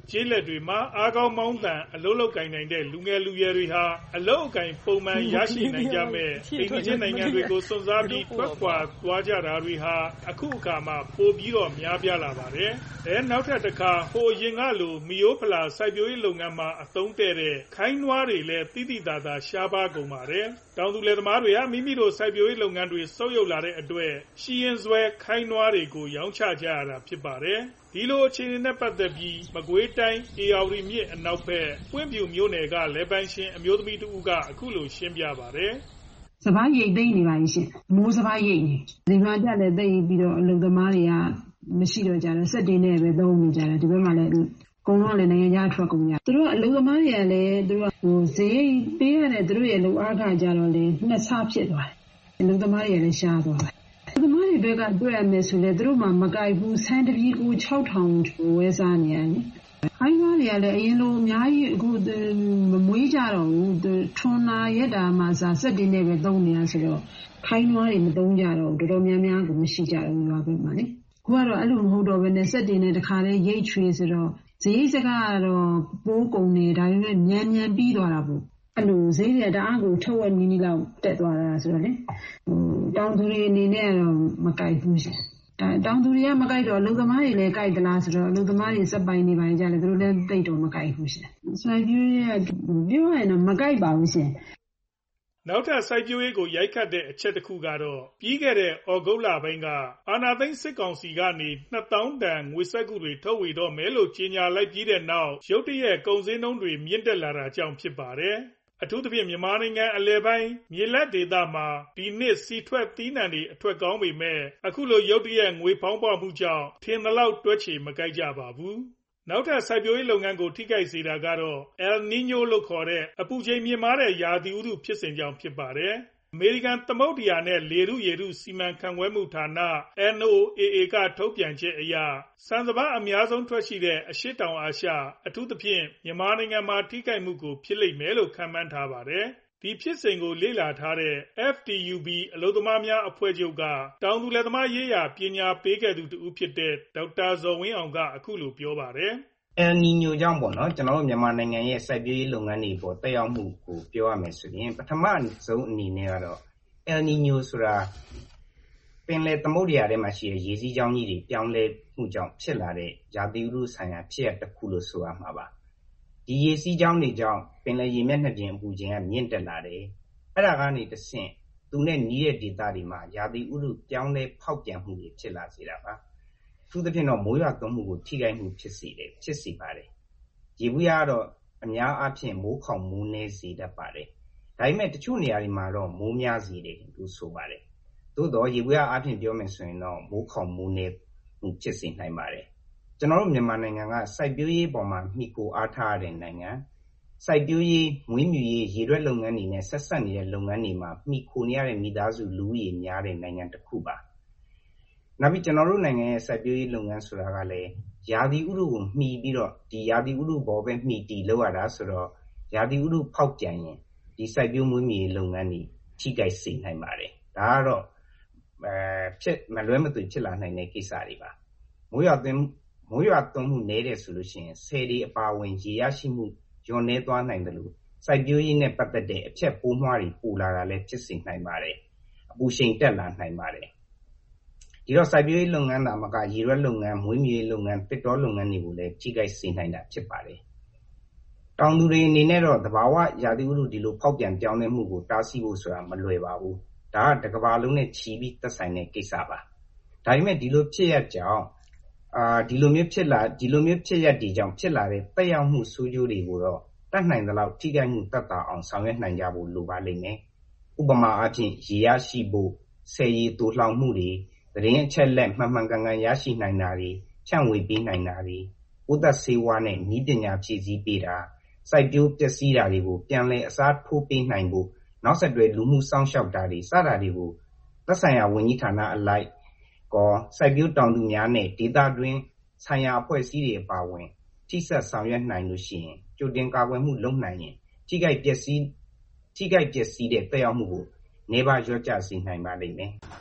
ကျေးလက်တွေမှာအားကောင်းမောင်းသန်အလုပ်လုပ်ကိုင်နိုင်တဲ့လူငယ်လူရွယ်တွေဟာအလုပ်အကိုင်ပုံမှန်ရရှိနိုင်ကြမဲ့အိမ်နီးချင်းနိုင်ငံတွေကိုစွန့်စားပြီးထွက်ခွာသွားကြတာတွေဟာအခုအခါမှာပိုပြီးတော့များပြားလာပါတယ်။အဲနောက်ထပ်တစ်ခါဟိုရင်ကလိုမီယိုဖလာစိုက်ပျိုးရေးလုပ်ငန်းမှာအသုံးတဲ့တဲ့ခိုင်းနွားတွေလည်းတိတိတသာရှားပါးကုန်ပါတယ်။တောင်သူလယ်သမားတွေဟာမိမိတို့စိုက်ပျိုးရေးလုပ်ငန်းတွေဆုတ်ယုတ်လာတဲ့အတွက်ရှိရင်စွဲခိုင်းနွားတွေကိုရောင်းချကြရတာဖြစ်ပါတယ်။ဒီလိုအခြေအနေနဲ့ပတ်သက်ပြီးမကွေးတိုင်းအေရဝတီမြစ်အနောက်ဘက်ပွင့်ပြူမြို့နယ်ကလယ်ပိုင်ရှင်အမျိုးသမီးတူကအခုလိုရှင်းပြပါတယ်
။စပားရိတ်သိမ့်နေပါပြီရှင်။မိုးစပားရိတ်နေ။ဒီမှာတက်လည်းသိပြီးတော့အလုပ်သမားတွေကမရှိတော့ကြတော့စက်တင်နဲ့ပဲသုံးနေကြတယ်ဒီဘက်မှာလည်းကုန်တော့လည်းနိုင်ငံခြားထွက်ကုန်ကြသူတို့အလုပ်သမားတွေကလည်းသူတို့ဟိုဈေးပေးရတဲ့သူတို့ရဲ့လုပ်အားခကြတော့လေနှစ်ဆဖြစ်သွားတယ်အလုပ်သမားတွေလည်းရှားသွားတယ်အလုပ်သမားတွေဘက်ကတွေ့ရမယ်ဆိုလေသူတို့မှမကြိုက်ဘူးဆန်းတပြေးကို၆ထောင်ဝယ်စားနေရတယ်ခိုင်းသွားတွေကလည်းအရင်လိုအများကြီးအခုမမွေးကြတော့ဘူးထွန်လာရက်တာမှစားစက်တင်နဲ့ပဲသုံးနေရဆိုတော့ခိုင်းသွားတွေမသုံးကြတော့တော်တော်များများကိုမရှိကြဘူးရွာဘက်မှာလေခုကတော့အဲ့လိုမဟုတ်တော့ဘဲနဲ့စက်တင်နဲ့တခါလေးရိတ်ချွေဆိုတော့ဈေးစကားကတော့ပိုးကုန်နေဒါပေမဲ့မြန်မြန်ပြီးသွားတာပေါ့အဲ့လိုဈေးတွေတအားကိုထက်ဝက်နီးနီးလောက်တက်သွားတာဆိုတော့လေဟိုတောင်သူတွေအနေနဲ့ကတော့မကြိုက်ဘူးရှင်ဒါတောင်သူတွေကမကြိုက်တော့အလုပ်သမားတွေလည်းကြိုက်သလားဆိုတော့အလုပ်သမားတွေစက်ပိုင်နေပါကြတယ်သူတို့လည်းတိတ်တော့မကြိုက်ဘူးရှင်စိုက်ပျိုးရေးပြောရရင်တော့မကြိုက်ပါဘူးရှင်
နောက်ထပ်စိုက်ပျိုးရေးကိုရိုက်ခတ်တဲ့အချက်တစ်ခုကတော့ပြီးခဲ့တဲ့ဩဂုတ်လပိုင်းကအာဏာသိမ်းစစ်ကောင်စီကနေနှစ်သောင်းတန်ငွေစက္ကူတွေထုတ်ဝေတော့မယ်လို့ကြေညာလိုက်ပြီးတဲ့နောက်ရုတ်တရက်ကုန်စည်နှုန်းတွေမြင့်တက်လာတာကြောင့်ဖြစ်ပါတယ်။အထူးသဖြင့်မြန်မာနိုင်ငံအလယ်ပိုင်းမြေလက်ဒေသမှာဒီနှစ်စီထွက်သီးနှံတွေအထွက်ကောင်းပေမဲ့အခုလိုရုတ်တရက်ငွေဖောင်းပွမှုကြောင့်ထင်သလောက်တွက်ချေမကိုက်ကြပါဘူး။နောက်ထပ်စိုက်ပျိုးရေးလုပ်ငန်းကိုထိခိုက်စေတာကတော့ El Niño လို့ခေါ်တဲ့အပူချိန်မြင့်မားတဲ့ရာသီဥတုဖြစ်စဉ်ကြောင့်ဖြစ်ပါတယ်။အမေရိကန်သမုဒ္ဒရာနဲ့လေထုရေထုစီမံခန့်ခွဲမှုဌာန N O A A ကထုတ်ပြန်ချက်အရဆန်စပါးအများဆုံးထွက်ရှိတဲ့အရှေ့တောင်အာရှအထူးသဖြင့်မြန်မာနိုင်ငံမှာထိခိုက်မှုကိုဖြစ်လိမ့်မယ်လို့ခန့်မှန်းထားပါတယ်။ဒီဖြစ်စဉ်ကိုလေ့လာထားတဲ့ F T U B အလုပ်သမားများအဖွဲ့ချုပ်ကတောင်သူလယ်သမားရေးရာပညာပေးခဲ့သူတဦးဖြစ်တဲ့ဒေါက်တာဇော်ဝင်းအောင်ကအခုလိုပြောပါတယ်
။ El Niño ကြောင့်ပေါ့နော်ကျွန်တော်တို့မြန်မာနိုင်ငံရဲ့စိုက်ပျိုးရေးလုပ်ငန်းတွေပေါ်တက်ရောက်မှုကိုပြောရမယ်ဆိုရင်ပထမဆုံးအနေနဲ့ကတော့ El Niño ဆိုတာပင်လယ်သမုဒ္ဒရာထဲမှာရှိတဲ့ရေစီးကြောင်းကြီးတွေပြောင်းလဲမှုကြောင့်ဖြစ်လာတဲ့ရာသီဥတုဆိုင်ရာဖြစ်ရပ်တစ်ခုလို့ဆိုရမှာပါဒီရေစီးကြောင်းတွေကြောင့်ပင်လယ်ရေမျက်နှာပြင်အပူချိန်ကမြင့်တက်လာတယ်အဲ့ဒါကနေတဆင့်သူနဲ့နီးတဲ့ဒေသတွေမှာရာသီဥတုပြောင်းလဲဖောက်ပြန်မှုတွေဖြစ်လာစေတာပါသူသဖြင့်တော့မိုးရွာသွန်းမှုကိုထိခိုက်မှုဖြစ်စေတယ်ဖြစ်စေပါတယ်ရေဘူးရကတော့အများအားဖြင့်မိုးခေါင်မိုးနှဲစေတတ်ပါတယ်ဒါပေမဲ့တချို့နေရာတွေမှာတော့မိုးများစေတယ်လို့ဆိုပါတယ်သို့တော့ရေဘူးရအားဖြင့်ပြောမယ်ဆိုရင်တော့မိုးခေါင်မိုးနှဲမှုဖြစ်စေနိုင်ပါတယ်ကျွန်တော်တို့မြန်မာနိုင်ငံကစိုက်ပျိုးရေးပေါ်မှာမှီခိုအားထားရတဲ့နိုင်ငံစိုက်ပျိုးရေးမွေးမြူရေးရေရွက်လုပ်ငန်းတွေနဲ့ဆက်ဆက်နေတဲ့လုပ်ငန်းတွေမှာမှီခိုနေရတဲ့မိသားစုလူဦးရေများတဲ့နိုင်ငံတစ်ခုပါနောက်ပြီးကျွန်တော်တို့နိုင်ငံရဲ့စိုက်ပျိုးရေးလုပ်ငန်းဆိုတာကလည်းရာသီဥတုကိုမှီပြီးတော့ဒီရာသီဥတုပေါ်ပဲမှီတည်လုပ်ရတာဆိုတော့ရာသီဥတုဖောက်ပြန်ရင်ဒီစိုက်ပျိုးမွေးမြူရေးလုပ်ငန်းတွေထိခိုက်စေနိုင်ပါတယ်ဒါကတော့အဲဖြစ်မလွဲမသွေဖြစ်လာနိုင်တဲ့ကိစ္စတွေပါမိုးရွာသွန်းမိုးရွာသွန်းမှုနည်းတယ်ဆိုလို့ရှိရင်ဆည်တွေအပါဝင်ရေရရှိမှုညွန်နေသွားနိုင်တယ်လို့စိုက်ပျိုးရေးနဲ့ပတ်သက်တဲ့အချက်ပိုးမွှားတွေပူလာတာလည်းဖြစ်စေနိုင်ပါတယ်အပူချိန်တက်လာနိုင်ပါတယ်ဒီတော့စိုက်ပျိုးရေးလုပ်ငန်းသာမကရေရွက်လုပ်ငန်းမွေးမြူရေးလုပ်ငန်းတစ်တော်လုပ်ငန်းတွေကိုလည်းထိခိုက်စေနိုင်တာဖြစ်ပါတယ်တောင်သူတွေအနေနဲ့တော့သဘာဝရာသီဥတုဒီလိုဖောက်ပြန်ပြောင်းလဲမှုကိုတားဆီးဖို့ဆိုတာမလွယ်ပါဘူးဒါကတစ်ကမ္ဘာလုံးနဲ့ချီပြီးသက်ဆိုင်တဲ့ကိစ္စပါဒါပေမဲ့ဒီလိုဖြစ်ရကြောင်းအာဒီလိုမျိုးဖြစ်လာဒီလိုမျိုးဖြစ်ရတဲ့ကြောင့်ဖြစ်လာတဲ့တက်ရောက်မှုဆိုးကျိုးတွေကိုတော့တတ်နိုင်သလောက်ထိခိုက်မှုတက်တာအောင်ဆောင်ရွက်နိုင်ကြဖို့လိုပါလိမ့်မယ်ဥပမာအားဖြင့်ရေရရှိဖို့ဆည်ရည်တူလှောင်မှုတွေသတင်းအချက်လက်မှန်မှန်ကန်ကန်ရရှိနိုင်တာတွေဖြန့်ဝေပေးနိုင်တာတွေဥသက်ဆေးဝါးနဲ့နည်းပညာဖြည့်ဆည်းပေးတာစိုက်ပျိုးပျက်စီးတာတွေကိုပြန်လည်အစားထိုးပေးနိုင်ဖို့နောက်ဆက်တွဲလူမှုစောင့်ရှောက်တာတွေစတာတွေကိုသက်ဆိုင်ရာဝန်ကြီးဌာနအလိုက်ကောစိုက်ပျိုးတောင်သူများနဲ့ဒေသတွင်းဆိုင်ရာအဖွဲ့အစည်းတွေအပါအဝင်ထိစပ်ဆောင်ရွက်နိုင်လို့ရှိရင်ကြိုတင်ကာကွယ်မှုလုပ်နိုင်ရင်ထိခိုက်ပျက်စီးထိခိုက်ပျက်စီးတဲ့တက်ရောက်မှုကိုနေပါလျော့ကျစေနိုင်ပါလိမ့်မယ်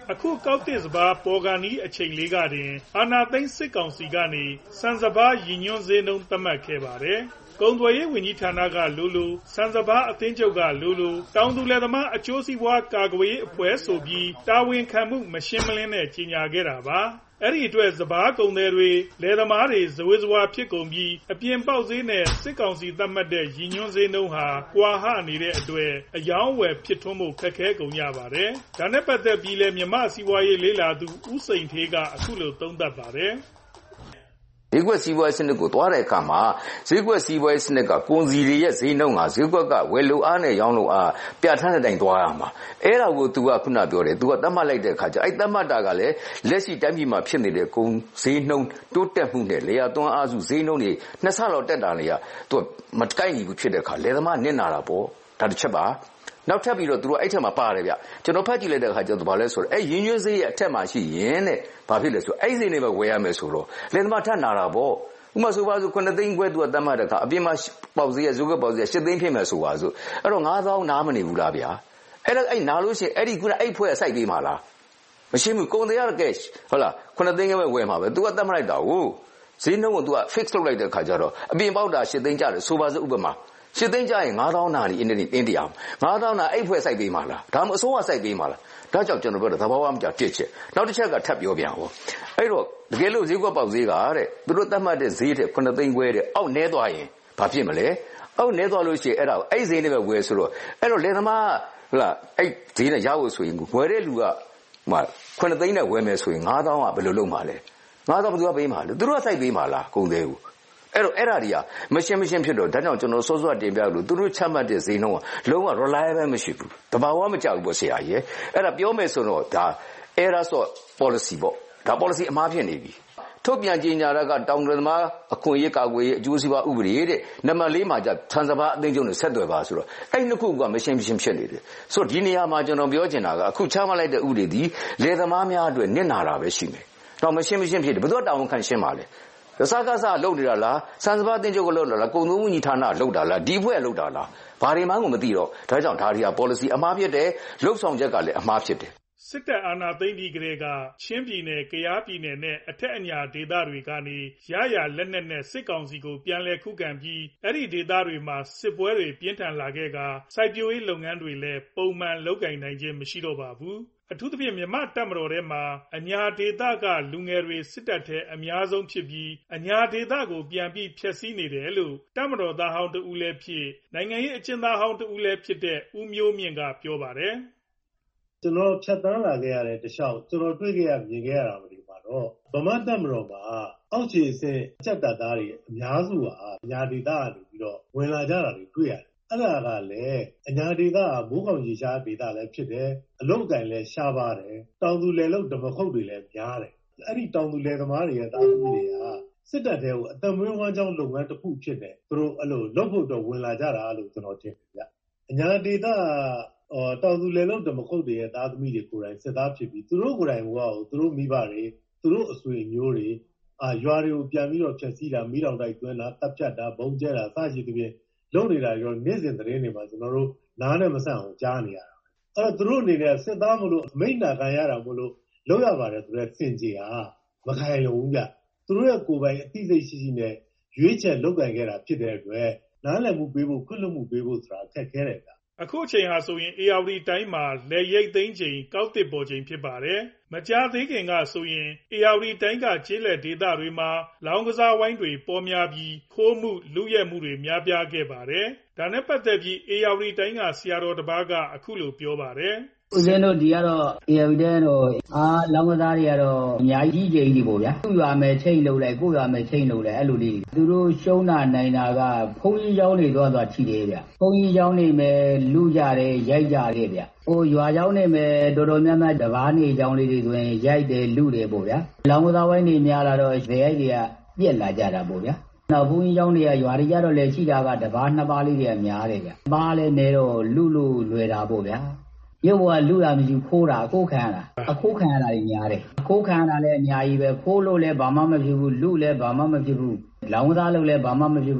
အခုကောက်တစ်စပါးပေါ်ကာနီအချိန်လေးကတင်အာဏာသိမ်းစစ်ကောင်စီကနေစံစပါးရည်ညွှန်းဈေးနှုန်းသတ်မှတ်ခဲ့ပါတယ်။ကုန်သွယ်ရေးဝန်ကြီးဌာနကလိုလိုစံစပါးအသင်းချုပ်ကလိုလိုတောင်သူလယ်သမားအကျိုးစီးပွားကာကွယ်ရေးအဖွဲ့ဆိုပြီးတာဝန်ခံမှုမရှင်းမလင်းနဲ့ကြီးညာခဲ့တာပါ။အဲ့ဒီအတွက်စပါးကုန်သည်တွေလယ်သမားတွေဇဝေဇဝါဖြစ်ကုန်ပြီးအပြင်ပေါက်ဈေးနဲ့စစ်ကောင်စီသတ်မှတ်တဲ့ရည်ညွှန်းဈေးနှုန်းဟာကွာဟနေတဲ့အတွက်အယောင်းဝယ်ဖြစ်ထွန်းမှုခက်ခဲကုန်ကြပါတယ်။ဒါနဲ့ပတ်သက်ပြီးလဲမြမစီးပွားရေးလေးလာသူဦးစိန်ထေးကအခုလိုသုံးသပ်ပါတယ်။
ဈေးကွက်စီးပွားရေးစနစ်ကိုသွားတဲ့အခါမှာဈေးကွက်စီးပွားရေးစနစ်ကကုန်စည်တွေရဲ့ဈေးနှုန်းကဈေးကွက်ကဝယ်လိုအားနဲ့ရောင်းလိုအားပြဋ္ဌာန်းတဲ့အတိုင်းသွားရမှာအဲ့ဒါကို तू ကခုနပြောတယ် तू ကသတ်မှတ်လိုက်တဲ့အခါကျအဲ့သတ်မှတ်တာကလည်းလက်ရှိတိုင်းပြည်မှာဖြစ်နေတဲ့ကုန်ဈေးနှုန်းတိုးတက်မှုနဲ့လေယာသွန်းအားစုဈေးနှုန်းတွေနှစ်ဆလောက်တက်တာလေက तू မကိုက်ညီဘူးဖြစ်တဲ့အခါလယ်သမားနစ်နာတာပေါ့ဒါတစ်ချက်ပါနောက်ထပ်ပြီးတော့သူတို့အဲ့ထက်မှာပါတယ်ဗျကျွန်တော်ဖတ်ကြည့်လိုက်တဲ့အခါကျတော့ဘာလဲဆိုတော့အဲ့ရင်းညွှန်းဈေးရဲ့အထက်မှာရှိရင်တဲ့ဘာဖြစ်လဲဆိုအဲ့ဈေးနဲ့ပဲဝယ်ရမယ်ဆိုတော့လယ်သမားထပ်နာတာပေါ့ဥမာဆိုပါဆိုခုနှစ်သိန်းခွဲသူကတတ်မှတ်တဲ့အခါအပြင်မှာပေါက်ဈေးရဲ့ဇုကပေါက်ဈေးရှစ်သိန်းဖြစ်မယ်ဆိုပါဆိုအဲ့တော့ငါးသောင်းနားမနေဘူးလားဗျာအဲ့ဒါအဲ့နားလို့ရှိရင်အဲ့ဒီခုနအဲ့ဖွဲ့စိုက်ပေးမှာလားမရှိဘူးကုန်တရားကဲဟုတ်လားခုနှစ်သိန်းခွဲဝယ်မှာပဲသူကတတ်မှတ်လိုက်တာဟုတ်ဈေးနှုန်းကိုသူက fix လုပ်လိုက်တဲ့အခါကျတော့အပြင်ပေါက်တာရှစ်သိန်းကျတယ်ဆိုပါဆိုဥပမာရှစ်သိန်းကျရင်ငါးသောင်းနားနေအင်းနေအင်းတရားငါးသောင်းနားအဲ့ဖွဲ့စိုက်ပေးမှာလားဒါမှမဟုတ်အစိုးရစိုက်ပေးမှာလားဒါကြောင့်ကျွန်တော်ပြောတယ်သဘာဝမကျတစ်ချက်နောက်တစ်ချက်ကထပ်ပြောပြန်ဟောအဲ့တော့တကယ်လို့ဈေးကွက်ပေါက်ဈေးကတဲ့သူတို့သတ်မှတ်တဲ့ဈေးတဲ့ခုနှစ်သိန်းခွဲတဲ့အောက်နဲသွားရင်ဘာဖြစ်မလဲအောက်နဲသွားလို့ရှိရင်အဲ့ဒါအဲ့ဈေးနဲ့ပဲဝယ်ဆိုတော့အဲ့တော့လယ်သမားဟုတ်လားအဲ့ဈေးနဲ့ရဖို့ဆိုရင်ဝယ်တဲ့လူကဟိုခုနှစ်သိန်းနဲ့ဝယ်မယ်ဆိုရင်ငါးသောင်းကဘယ်လိုလုပ်မှာလဲငါးသောင်းဘယ်သူကပေးမှာလဲသူတို့ကစိုက်ပေးမှာလားကုန်သေးဘူးအဲ့တော့အဲ့ဒါတွေကမရှင်းမရှင်းဖြစ်တော့ဒါကြောင့်ကျွန်တော်စောစောတင်ပြလို့သူတို့ချမှတ်တဲ့ဈေးနှုန်းကလုံးဝ reliable မရှိဘူးတဘာဝမကြောက်ဘူးပေါ့ဆရာကြီးအဲ့ဒါပြောမယ်ဆိုတော့ဒါ error ဆို policy ပေါ့ဒါ policy အမှားဖြစ်နေပြီထုတ်ပြန်ကြေညာတာကတောင်တသမားအခွင့်အရေးကာကွယ်ရေးအကျိုးစီးပွားဥပဒေတဲ့နံပါတ်လေးမှာကျဆန်စပါးအသိကျုံနဲ့ဆက်သွယ်ပါဆိုတော့အဲ့နှစ်ခုကမရှင်းမရှင်းဖြစ်နေတယ်ဆိုတော့ဒီနေရာမှာကျွန်တော်ပြောချင်တာကအခုချမှတ်လိုက်တဲ့ဥပဒေဒီလယ်သမားများအတွက်နစ်နာတာပဲရှိမယ်တော့မရှင်းမရှင်းဖြစ်တယ်ဘယ်တော့တောင်းခံရှင်းပါလဲစကားစားလုပ်နေတာလားစံစပါးတင်ချုပ်ကလုပ်တာလားကုန်သုံးမှုညီဌာနလုပ်တာလားဒီဘွဲ့လုပ်တာလားဘာတွေမှကိုမသိတော့ဒါကြောင့်ဒါတွေက policy အမှားဖြစ်တယ်လှုပ်ဆောင်ချက်ကလည်းအမှားဖြစ်တယ်
စစ်တပ်အာဏာသိမ်းပြီးကတည်းကချင်းပြည်နယ်၊ကယားပြည်နယ်နဲ့အထက်အညာဒေသတွေကနေရရလက်နက်နဲ့စစ်ကောင်စီကိုပြန်လည်ခုခံပြီးအဲ့ဒီဒေသတွေမှာစစ်ပွဲတွေပြင်းထန်လာခဲ့ကစိုက်ပျိုးရေးလုပ်ငန်းတွေလည်းပုံမှန်လုပ်ကိုင်နိုင်ခြင်းမရှိတော့ပါဘူး။အထူးသဖြင့်မြန်မာတပ်မတော်ထဲမှာအညာဒေသကလူငယ်တွေစစ်တပ်ထဲအများဆုံးဖြစ်ပြီးအညာဒေသကိုပြန်ပြီးဖျက်ဆီးနေတယ်လို့တပ်မတော်သားဟောင်းတဦးလည်းဖြစ်နိုင်ငံရေးအကျဉ်းသားဟောင်းတဦးလည်းဖြစ်တဲ့ဦးမျိုးမြင့်ကပြောပါတယ်
။ကျွန်တော်ဖြတ်တန်းလာခဲ့ရတဲ့တခြားကျွန်တော်တွေ့ခဲ့ရမြင်ခဲ့ရတာတွေပါတော့ဗမာတပ်မတော်မှာအောက်ခြေအဆင့်စက်တပ်သားတွေအများစုဟာအညာဒေသကနေပြီးတော့ဝင်လာကြတာတွေတွေ့ရတယ်။အဲ့ဒါကလည်းအညာဒေသကမိုးကောင်ရေရှားဒေသလည်းဖြစ်တယ်အလုတ်ကင်လည်းရှားပါတယ်တောင်သူလယ်လုတ်ဓမ္မခုတ်တွေလည်းများတယ်အဲ့ဒီတောင်သူလယ်သမားတွေရဲ့တာဝန်တွေကစစ်တပ်တဲ့ကိုအတမွေးဝမ်းကြောင်းလုပ်ငန်းတစ်ခုဖြစ်တယ်သူတို့အဲ့လိုလုပ်ဖို့တော့ဝင်လာကြတာလို့ကျွန်တော်ထင်တယ်ဗျအညာဒေသအော်တောင်သူလယ်လုတ်ဓမ္မခုတ်တွေရဲ့သားသမီးတွေကိုယ်တိုင်စစ်သားဖြစ်ပြီးသူတို့ကိုယ်တိုင်ကသူတို့မိဘတွေသူတို့အဆွေမျိုးတွေအာရွာတွေကိုပြန်ပြီးတော့ဖျက်ဆီးတာမိတော်တိုက်သွင်းတာတပ်ဖြတ်တာဘုံကျဲတာစသဖြင့်လုပ်နေတာရောနေ့စဉ်သတင်းတွေမှာကျွန်တော်တို့နားနဲ့မဆန့်အောင်ကြားနေရတာအဲ့တော့သူတို့အနေနဲ့စစ်သားမလို့အမိန့်နာခံရတာမလို့လုပ်ရပါတယ်ဆိုတော့စင်ကြေဟာမခိုင်လုံဘူးဗျသူတို့ရဲ့ကိုယ်ပိုင်အသိစိတ်ရှိရှိနဲ့ရွေးချယ်လုပ်ကင်ခဲ့တာဖြစ်တဲ့အတွက်နားလည်မှုပေးဖို့ခွင့်လွှတ်မှုပေးဖို့ဆိုတာခက်ခဲတယ်ဗျ
အခုအချိန်ဟာဆိုရင်အေရဝတီတိုင်းမှာလေရိတ်သိမ်းချိန်ကောက်တစ်ပေါ်ချိန်ဖြစ်ပါတယ်။မကြာသေးခင်ကဆိုရင်အေရဝတီတိုင်းကကျေးလက်ဒေသတွေမှာလောင်းကစားဝိုင်းတွေပေါ်များပြီးခိုးမှုလူရဲမှုတွေများပြားခဲ့ပါတယ်။ဒါနဲ့ပတ်သက်ပြီးအေရဝတီတိုင်းကဆရာတော်တစ်ပါးကအခုလိုပြောပါတယ်
။ဦးဇင်းတို့ဒီကတော့အေရဝတီတိုင်းတော့အာလောင်းကစားတွေကတော့အများကြီးကြီးကြီးပေါ့ဗျာ။သူ့ရွာမယ်ချိန်လို့လိုက်ကိုရွာမယ်ချိန်လို့လိုက်အဲ့လိုလေးသူတို့ရှုံးတာနိုင်တာကဘုန်းကြီးเจ้าတွေသွားသွားထိတယ်ဗျ။ဘုန်းကြီးเจ้าနေမယ်လူကြတယ်ရိုက်ကြတယ်ဗျ။ဟိုရွာเจ้าနေမယ်တော်တော်များများတဘာနေเจ้าလေးတွေဆိုရင်ရိုက်တယ်လူတယ်ပေါ့ဗျာ။လောင်းကစားဝိုင်းတွေများလာတော့ဇေယိုက်တွေကပြက်လာကြတာပေါ့ဗျာ။နောက်ဘုန်းကြီးเจ้าတွေကရွာတွေကြတော့လည်းရှိတာကတဘာနှစ်ပါးလေးတွေကများတယ်ဗျ။ပါးလည်းနေတော့လူလူလွယ်တာပေါ့ဗျာ။ရုပ်ကလူလာမရှိခိုးတာအခိုးခံရတာအခိုးခံရတာတွေများတယ်အခိုးခံရတာလည်းအများကြီးပဲခိုးလို့လည်းဘာမှမဖြစ်ဘူးလူလည်းဘာမှမဖြစ်ဘူးလောင်းသားလို့လည်းဘာမှမဖြစ်ဘူး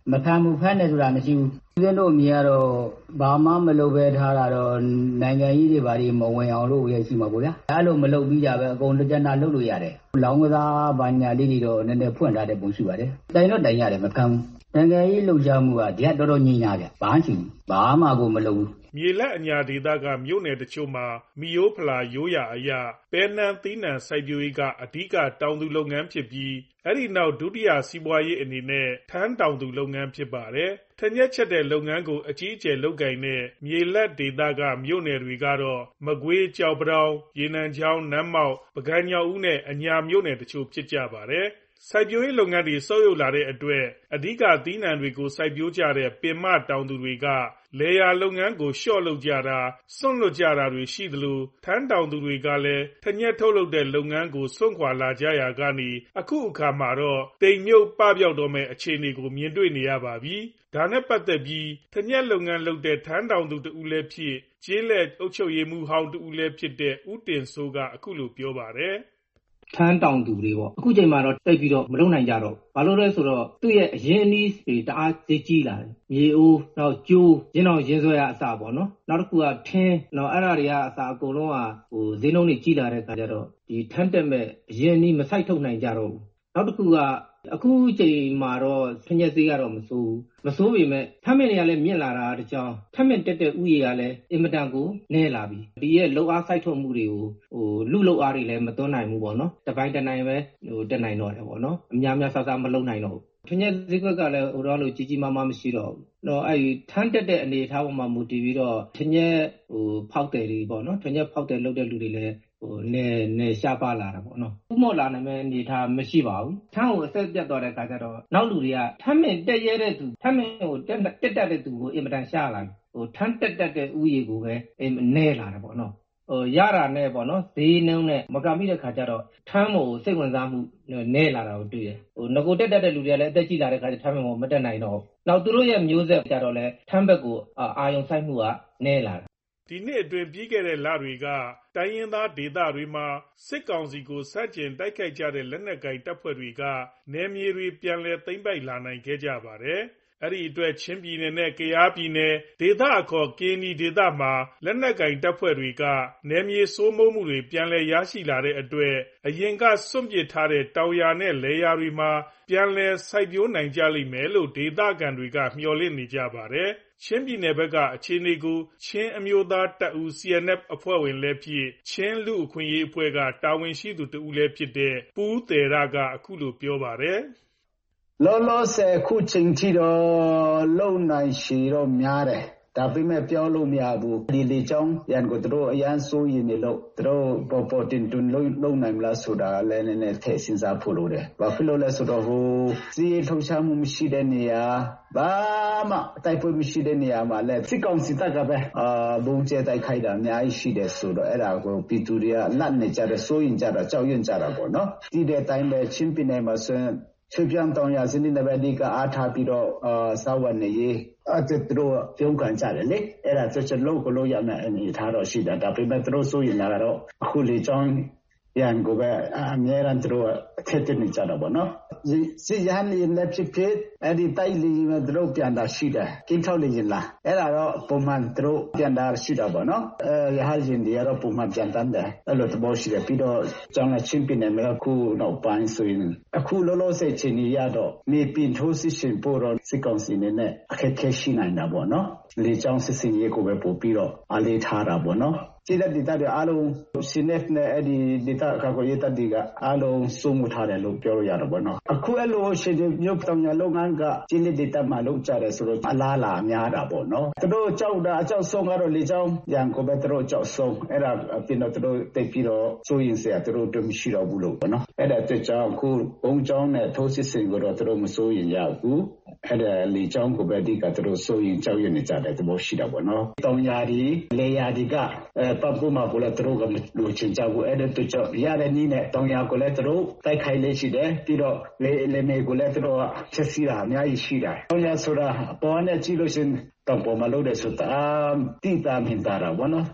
မခံဘူးဖမ်းတယ်ဆိုတာမရှိဘူးဦးဇင်းတို့အမြင်ကတော့ဘာမှမလုပ်ပဲထားတာတော့နိုင်ငံကြီးတွေဘာတွေမဝင်အောင်လို့ရရှိမှာပေါ့ဗျာအဲ့လိုမလုပ်ပြီးကြပဲအကုန်ကြက်နာလုပ်လို့ရတယ်လောင်းကစားဘာညာလေးတွေတော့နည်းနည်းဖွင့်ထားတဲ့ပုံရှိပါတယ်တိုင်တော့တိုင်ရတယ်မခံဘူးနိုင်ငံရေးလှုပ်ရှားမှုကဒီကတော်တော်ညင်ညာဗျဘာမှရှိဘူးဘာမှကိုမလုပ်ဘူး
မြေလက်အညာဒေသကမြို့နယ်တချို့မှာမီယိုးဖလာရိုးရာအရာပဲနန်းသီးနှံစိုက်ပျိုးရေးကအဓိကတောင်သူလုပ်ငန်းဖြစ်ပြီးအဲ့ဒီနောက်ဒုတိယစီးပွားရေးအနေနဲ့ထန်းတောင်သူလုပ်ငန်းဖြစ်ပါတယ်။ထညက်ချက်တဲ့လုပ်ငန်းကိုအကြီးအကျယ်လုပ်ကိုင်တဲ့မြေလက်ဒေသကမြို့နယ်တွေကတော့မကွေးကြောက်ပတောင်ရေနံချောင်းနမ်းမောက်ပကံညောက်ဦးနဲ့အညာမြို့နယ်တချို့ဖြစ်ကြပါတယ်။စိုက်ပျိုးရေးလုပ်ငန်းတွေဆုတ်ယုတ်လာတဲ့အတွက်အဓိကသီးနှံတွေကိုစိုက်ပျိုးကြတဲ့ပင်မတောင်သူတွေကလယ်ယာလုပ်ငန်းကိုလျှော့လုပ်ကြတာစွန့်လွတ်ကြတာတွေရှိသလိုထန်းတောင်သူတွေကလည်းထညက်ထုတ်လုပ်တဲ့လုပ်ငန်းကိုစွန့်ခွာလာကြရာကနေအခုအခါမှာတော့တိမ်မြုပ်ပပျောက်တော့မဲ့အခြေအနေကိုမြင်တွေ့နေရပါပြီ။ဒါနဲ့ပတ်သက်ပြီးထညက်လုပ်ငန်းလုပ်တဲ့ထန်းတောင်သူတဦးလည်းဖြစ်ကျေးလက်အုပ်ချုပ်ရေးမှူးဟောင်းတဦးလည်းဖြစ်တဲ့ဦးတင်စိုးကအခုလိုပြောပါတယ်။
ထန်းတောင်သူတွေပေါ့အခုချိန်မှာတော့တိတ်ပြီးတော့မလုံနိုင်ကြတော့ဘာလို့လဲဆိုတော့သူ့ရဲ့အရင်အနည်းတွေတအားဈေးကြီးလာတယ်မြေအိုးနောက်ကျိုးရင်းအောင်ရင်းဆွဲရအစပေါ့နော်နောက်တစ်ခုကထင်းနောက်အဲ့ဒါတွေကအစအကုန်လုံးကဟိုဈေးနှုန်းတွေကြီးလာတဲ့အခါကျတော့ဒီထန်းတက်မဲ့အရင်အနည်းမဆိုင်ထုတ်နိုင်ကြတော့ဘူးနောက်တစ်ခုကအခုချိန်မှာတော့ဆင်းရဲဈေးကတော့မစိုးဘူးမစိုးပေမဲ့ထမ်းမင်တွေကလည်းမြင့်လာတာတကြောင်ထမ်းမင်တက်တဲ့ဥယျာဉ်ကလည်းအင်မတန်ကိုနည်းလာပြီဒီရဲ့လောက်အားစိုက်ထုတ်မှုတွေကိုဟိုလူလောက်အားတွေလည်းမသွန်းနိုင်ဘူးပေါ့နော်တပိုင်းတနိုင်ပဲဟိုတက်နိုင်တော့တယ်ပေါ့နော်အများများဆဆမလုံနိုင်တော့ဘူးထင်းရဲ့ဈေးကွက်ကလည်းဟိုတော့လို့ကြီးကြီးမားမားမရှိတော့ဘူးတော့အဲ့ဒီထမ်းတက်တဲ့အနေအထားပေါ်မှာမူတည်ပြီးတော့ထင်းရဲ့ဟိုဖောက်တယ်တွေပေါ့နော်ထင်းရဲ့ဖောက်တယ်လုပ်တဲ့လူတွေလည်းဟိုနေနေရှားပါလာတာပေါ့နော်ဥမော့လာနိုင်မဲ့အနေထားမရှိပါဘူးထမ်းကိုအဆက်ပြတ်သွားတဲ့အခါကျတော့နောက်လူတွေကထမ်းမင်တက်ရဲတဲ့သူထမ်းမင်ကိုတက်တက်တက်တဲ့သူကိုအင်မတန်ရှားလာပြီဟိုထမ်းတက်တက်တဲ့ဥယျာဉ်ကိုပဲနဲလာတယ်ပေါ့နော်ဟိုရတာနဲ့ပေါ့နော်ဈေးနှုန်းနဲ့မကမိတဲ့ခါကျတော့ထမ်းမို့စိတ်ဝင်စားမှုနဲလာတာကိုတွေ့တယ်ဟိုငကိုတက်တက်တဲ့လူတွေကလည်းအသက်ကြီးလာတဲ့ခါကျထမ်းမင်ကိုမတက်နိုင်တော့နောက်သူတို့ရဲ့မျိုးဆက်ကျတော့လဲထမ်းဘက်ကိုအာယုံဆိုင်မှုကနဲလာတယ်
ဒီနှစ်အတွင်းပြီးခဲ့တဲ့လတွေကတိုင်းရင်းသားဒေသတွေမှာစစ်ကောင်စီကိုစတင်တိုက်ခိုက်ကြတဲ့လက်နက်ကိုင်တပ်ဖွဲ့တွေကနယ်မြေတွေပြန်လည်သိမ်းပိုက်လာနိုင်ခဲ့ကြပါတယ်။အဲ့ဒီအတွက်ချင်းပြည်နယ်နဲ့ကယားပြည်နယ်ဒေသအခေါ်ကင်းနီဒေသမှာလက်နက်ကိုင်တပ်ဖွဲ့တွေကနယ်မြေစိုးမိုးမှုတွေပြန်လည်ရရှိလာတဲ့အတွက်အရင်ကစွန့်ပစ်ထားတဲ့တောင်ယာနဲ့လယ်ယာတွေမှာပြန်လည်စိုက်ပျိုးနိုင်ကြလိမ့်မယ်လို့ဒေသခံတွေကမျှော်လင့်နေကြပါတယ်။ချင်းပြည်နယ်ဘက်ကအခြေအနေကိုချင်းအမျိုးသားတပ်ဦး C N F အဖွဲ့ဝင်လည်းဖြစ်ချင်းလူအခွင့်အရေးအဖွဲ့ကတာဝန်ရှိသူတဦးလည်းဖြစ်တဲ့ပူးသေးရကအခုလိုပြောပါတယ်
လောလောဆယ်ခုချိန်ထိတော့လုံနိုင်ရှိတော့များတယ်ဒါပေမဲ့ပြောလို့မရဘူးဒီလေချောင်းရန်ကိုတို့အရန်ဆိုးရင်လို့တို့ပေါ်ပေါ်တင်တွန်လုံလုံနိုင်မလားဆိုတာလည်းနည်းနည်းထည့်စဉ်းစားဖို့လိုတယ်ဘာဖြစ်လို့လဲဆိုတော့ဟိုစီးထုတ်ချမှုမရှိတဲ့နေရာဘာမှတိုက်ပွဲမရှိတဲ့နေရာမှာလည်းစစ်ကောင်စီတပ်ကပဲအာဘုံကျဲတိုက်ခိုက်တာအများကြီးရှိတယ်ဆိုတော့အဲ့ဒါကိုပြည်သူတွေကလတ်နေကြတယ်စိုးရင်ကြတာကြောက်ရွံ့ကြတာပေါ့နော်ဒီတဲ့အတိုင်းပဲချင်းပြည်နယ်မှာဆိုရင်ချွေပြန်တောင်ရစင်းနေတဲ့ဒီကအားထားပြီးတော့အာစာဝန်နေရေးအဲ့ဒါတို့ပြုံးကန်ကြတယ်လေအဲ့ဒါချက်ချက်လို့ကိုလို့ရမယ်အနေထားတော့ရှိတယ်ဒါပေမဲ့တို့စိုးရင်လာတော့အခုလေချောင်းရန်ကိုပဲအများရန်တို့အခက်တင်နေကြတာပေါ့နော်စီရန်လေးလည်းဖြစ်ဖြစ်အဲ့ဒီတိုက်လီမဲ့တို့ပြန်တာရှိတယ်ကင်းထောက်လေးရင်လားအဲ့ဒါတော့ပုံမှန်တို့ပြန်တာရှိတာပေါ့နော်အဲရဟရင်ဒီကတော့ပုံမှန်ပြန်တန်းတယ်အဲ့လိုသဘောရှိတယ်ပြီးတော့ကျောင်းနဲ့ချင်းပြနေမှာအခုနောက်ပိုင်းဆိုရင်အခုလောလောဆယ်ချင်းရတော့နေပင်ထိုးစစ်ရှင်ပို့တော့စစ်ကောင်စီနေနဲ့အခက်ခဲရှိနိုင်တာပေါ့နော်လေကျောင်းစစ်စင်ရေးကိုပဲပို့ပြီးတော့အလေးထားတာပေါ့နော်ကျေးလက်ဒေသတွေအားလုံးစီနက်နဲ့အဲ့ဒီဒေသကကိုရတဲ့ဒီကအားလုံးစုံမှုထားတယ်လို့ပြောလို့ရတော့ဘောနော်အခုအဲ့လိုရှင်မြို့တောင်ရလုပ်ငန်းကကျေးလက်ဒေသမှာလုပ်ကြတယ်ဆိုတော့အလားလာများတာပေါ့နော်သူတို့ကြောက်တာအကြောက်ဆုံးကတော့လေကြောင်းရန်ကိုပဲသူတို့ကြောက်ဆုံးအဲ့ဒါပြင်တော့သူတို့တိတ်ပြီးတော့စိုးရင်စရာသူတို့တို့မရှိတော့ဘူးလို့ပေါ့နော်အဲ့ဒါအတွက်ကြောင့်အခုဘုံကျောင်းနဲ့ထိုးစစ်စင်ကိုတော့သူတို့မစိုးရင်ရဘူးအဲ့ဒါလေကြောင်းကိုပဲဒီကသူတို့စိုးရင်ကြောက်ရွံ့နေကြတယ်သဘောရှိတာပေါ့နော်တောင်ယာဒီလေယာဒီကပတ်ဖို့မှာကိုလည်းသူတို့ကလူချင်းကြဘူးအဲ့ဒါတို့ကြောင့်ရတဲ့နည်းနဲ့တောင်ယာကိုလည်းသူတို့တိုက်ခိုက်လေးရှိတယ်ပြီးတော့လေလေမေကိုလည်းသူတို့ချက်စီတာအများကြီးရှိတယ်တောင်ယာဆိုတာပေါ်နဲ့ကြည့်လို့ရှင်တောင်ပေါ်မှာလို့တဲ့ဆိုတာတိတာမြင်တာတော့ဘောနော်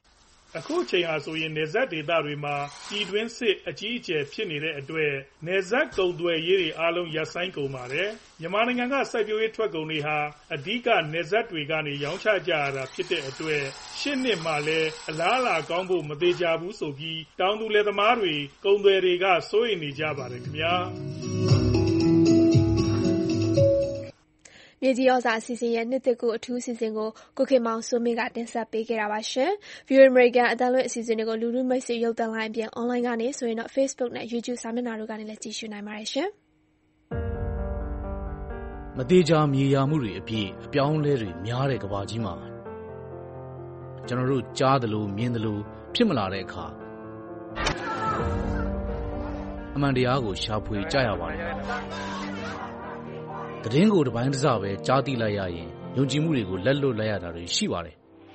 အခုချိန်ဟာဆိုရင်နယ်စပ်ဒေသတွေမှာပြည်တွင်းစစ်အကြီးအကျယ်ဖြစ်နေတဲ့အတွက်နယ်စပ်ကုန်သွယ်ရေးတွေအားလုံးရပ်ဆိုင်းကုန်ပါတယ်။မြန်မာနိုင်ငံကစိုက်ပျိုးရေးထွက်ကုန်တွေဟာအဓိကနယ်စပ်တွေကနေရောင်းချကြရတာဖြစ်တဲ့အတွက်ရှေ့နှစ်မှာလည်းအလားအလာကောင်းဖို့မသေးကြဘူးဆိုပြီးတောင်သူလယ်သမားတွေကုန်သည်တွေကစိုးရိမ်နေကြပါတယ်ခင်ဗျာ။
မြေကြီးဩဇာအစီအစဉ်ရဲ့နှစ်သစ်ကူးအထူးအစီအစဉ်ကိုကိုခင်မောင်စိုးမင်းကတင်ဆက်ပေးခဲ့တာပါရှင်။ View American အသံလွှင့်အစီအစဉ်တွေကိုလူလူမိတ်ဆွေရုပ်သံလိုင်းအပြင် online ကနေဆိုရင်တော့ Facebook နဲ့ YouTube စာမျက်နှာတို့ကနေလည်းကြည့်ရှုနိုင်ပါတယ်ရှင်
။မသေးချာမြေယာမှုတွေအပြည့်အပြောင်းအလဲတွေများတဲ့ကမ္ဘာကြီးမှာကျွန်တော်တို့ကြားသလိုမြင်သလိုဖြစ်မလာတဲ့အခါအမှန်တရားကိုရှာဖွေကြရပါတယ်။သတင်းကိုတစ်ပိုင်းတစ်စပဲကြားသိလိုက်ရရင်ယုံကြည်မှုတွေကိုလက်လွတ်လိုက်ရတာတွေရှိပါတယ်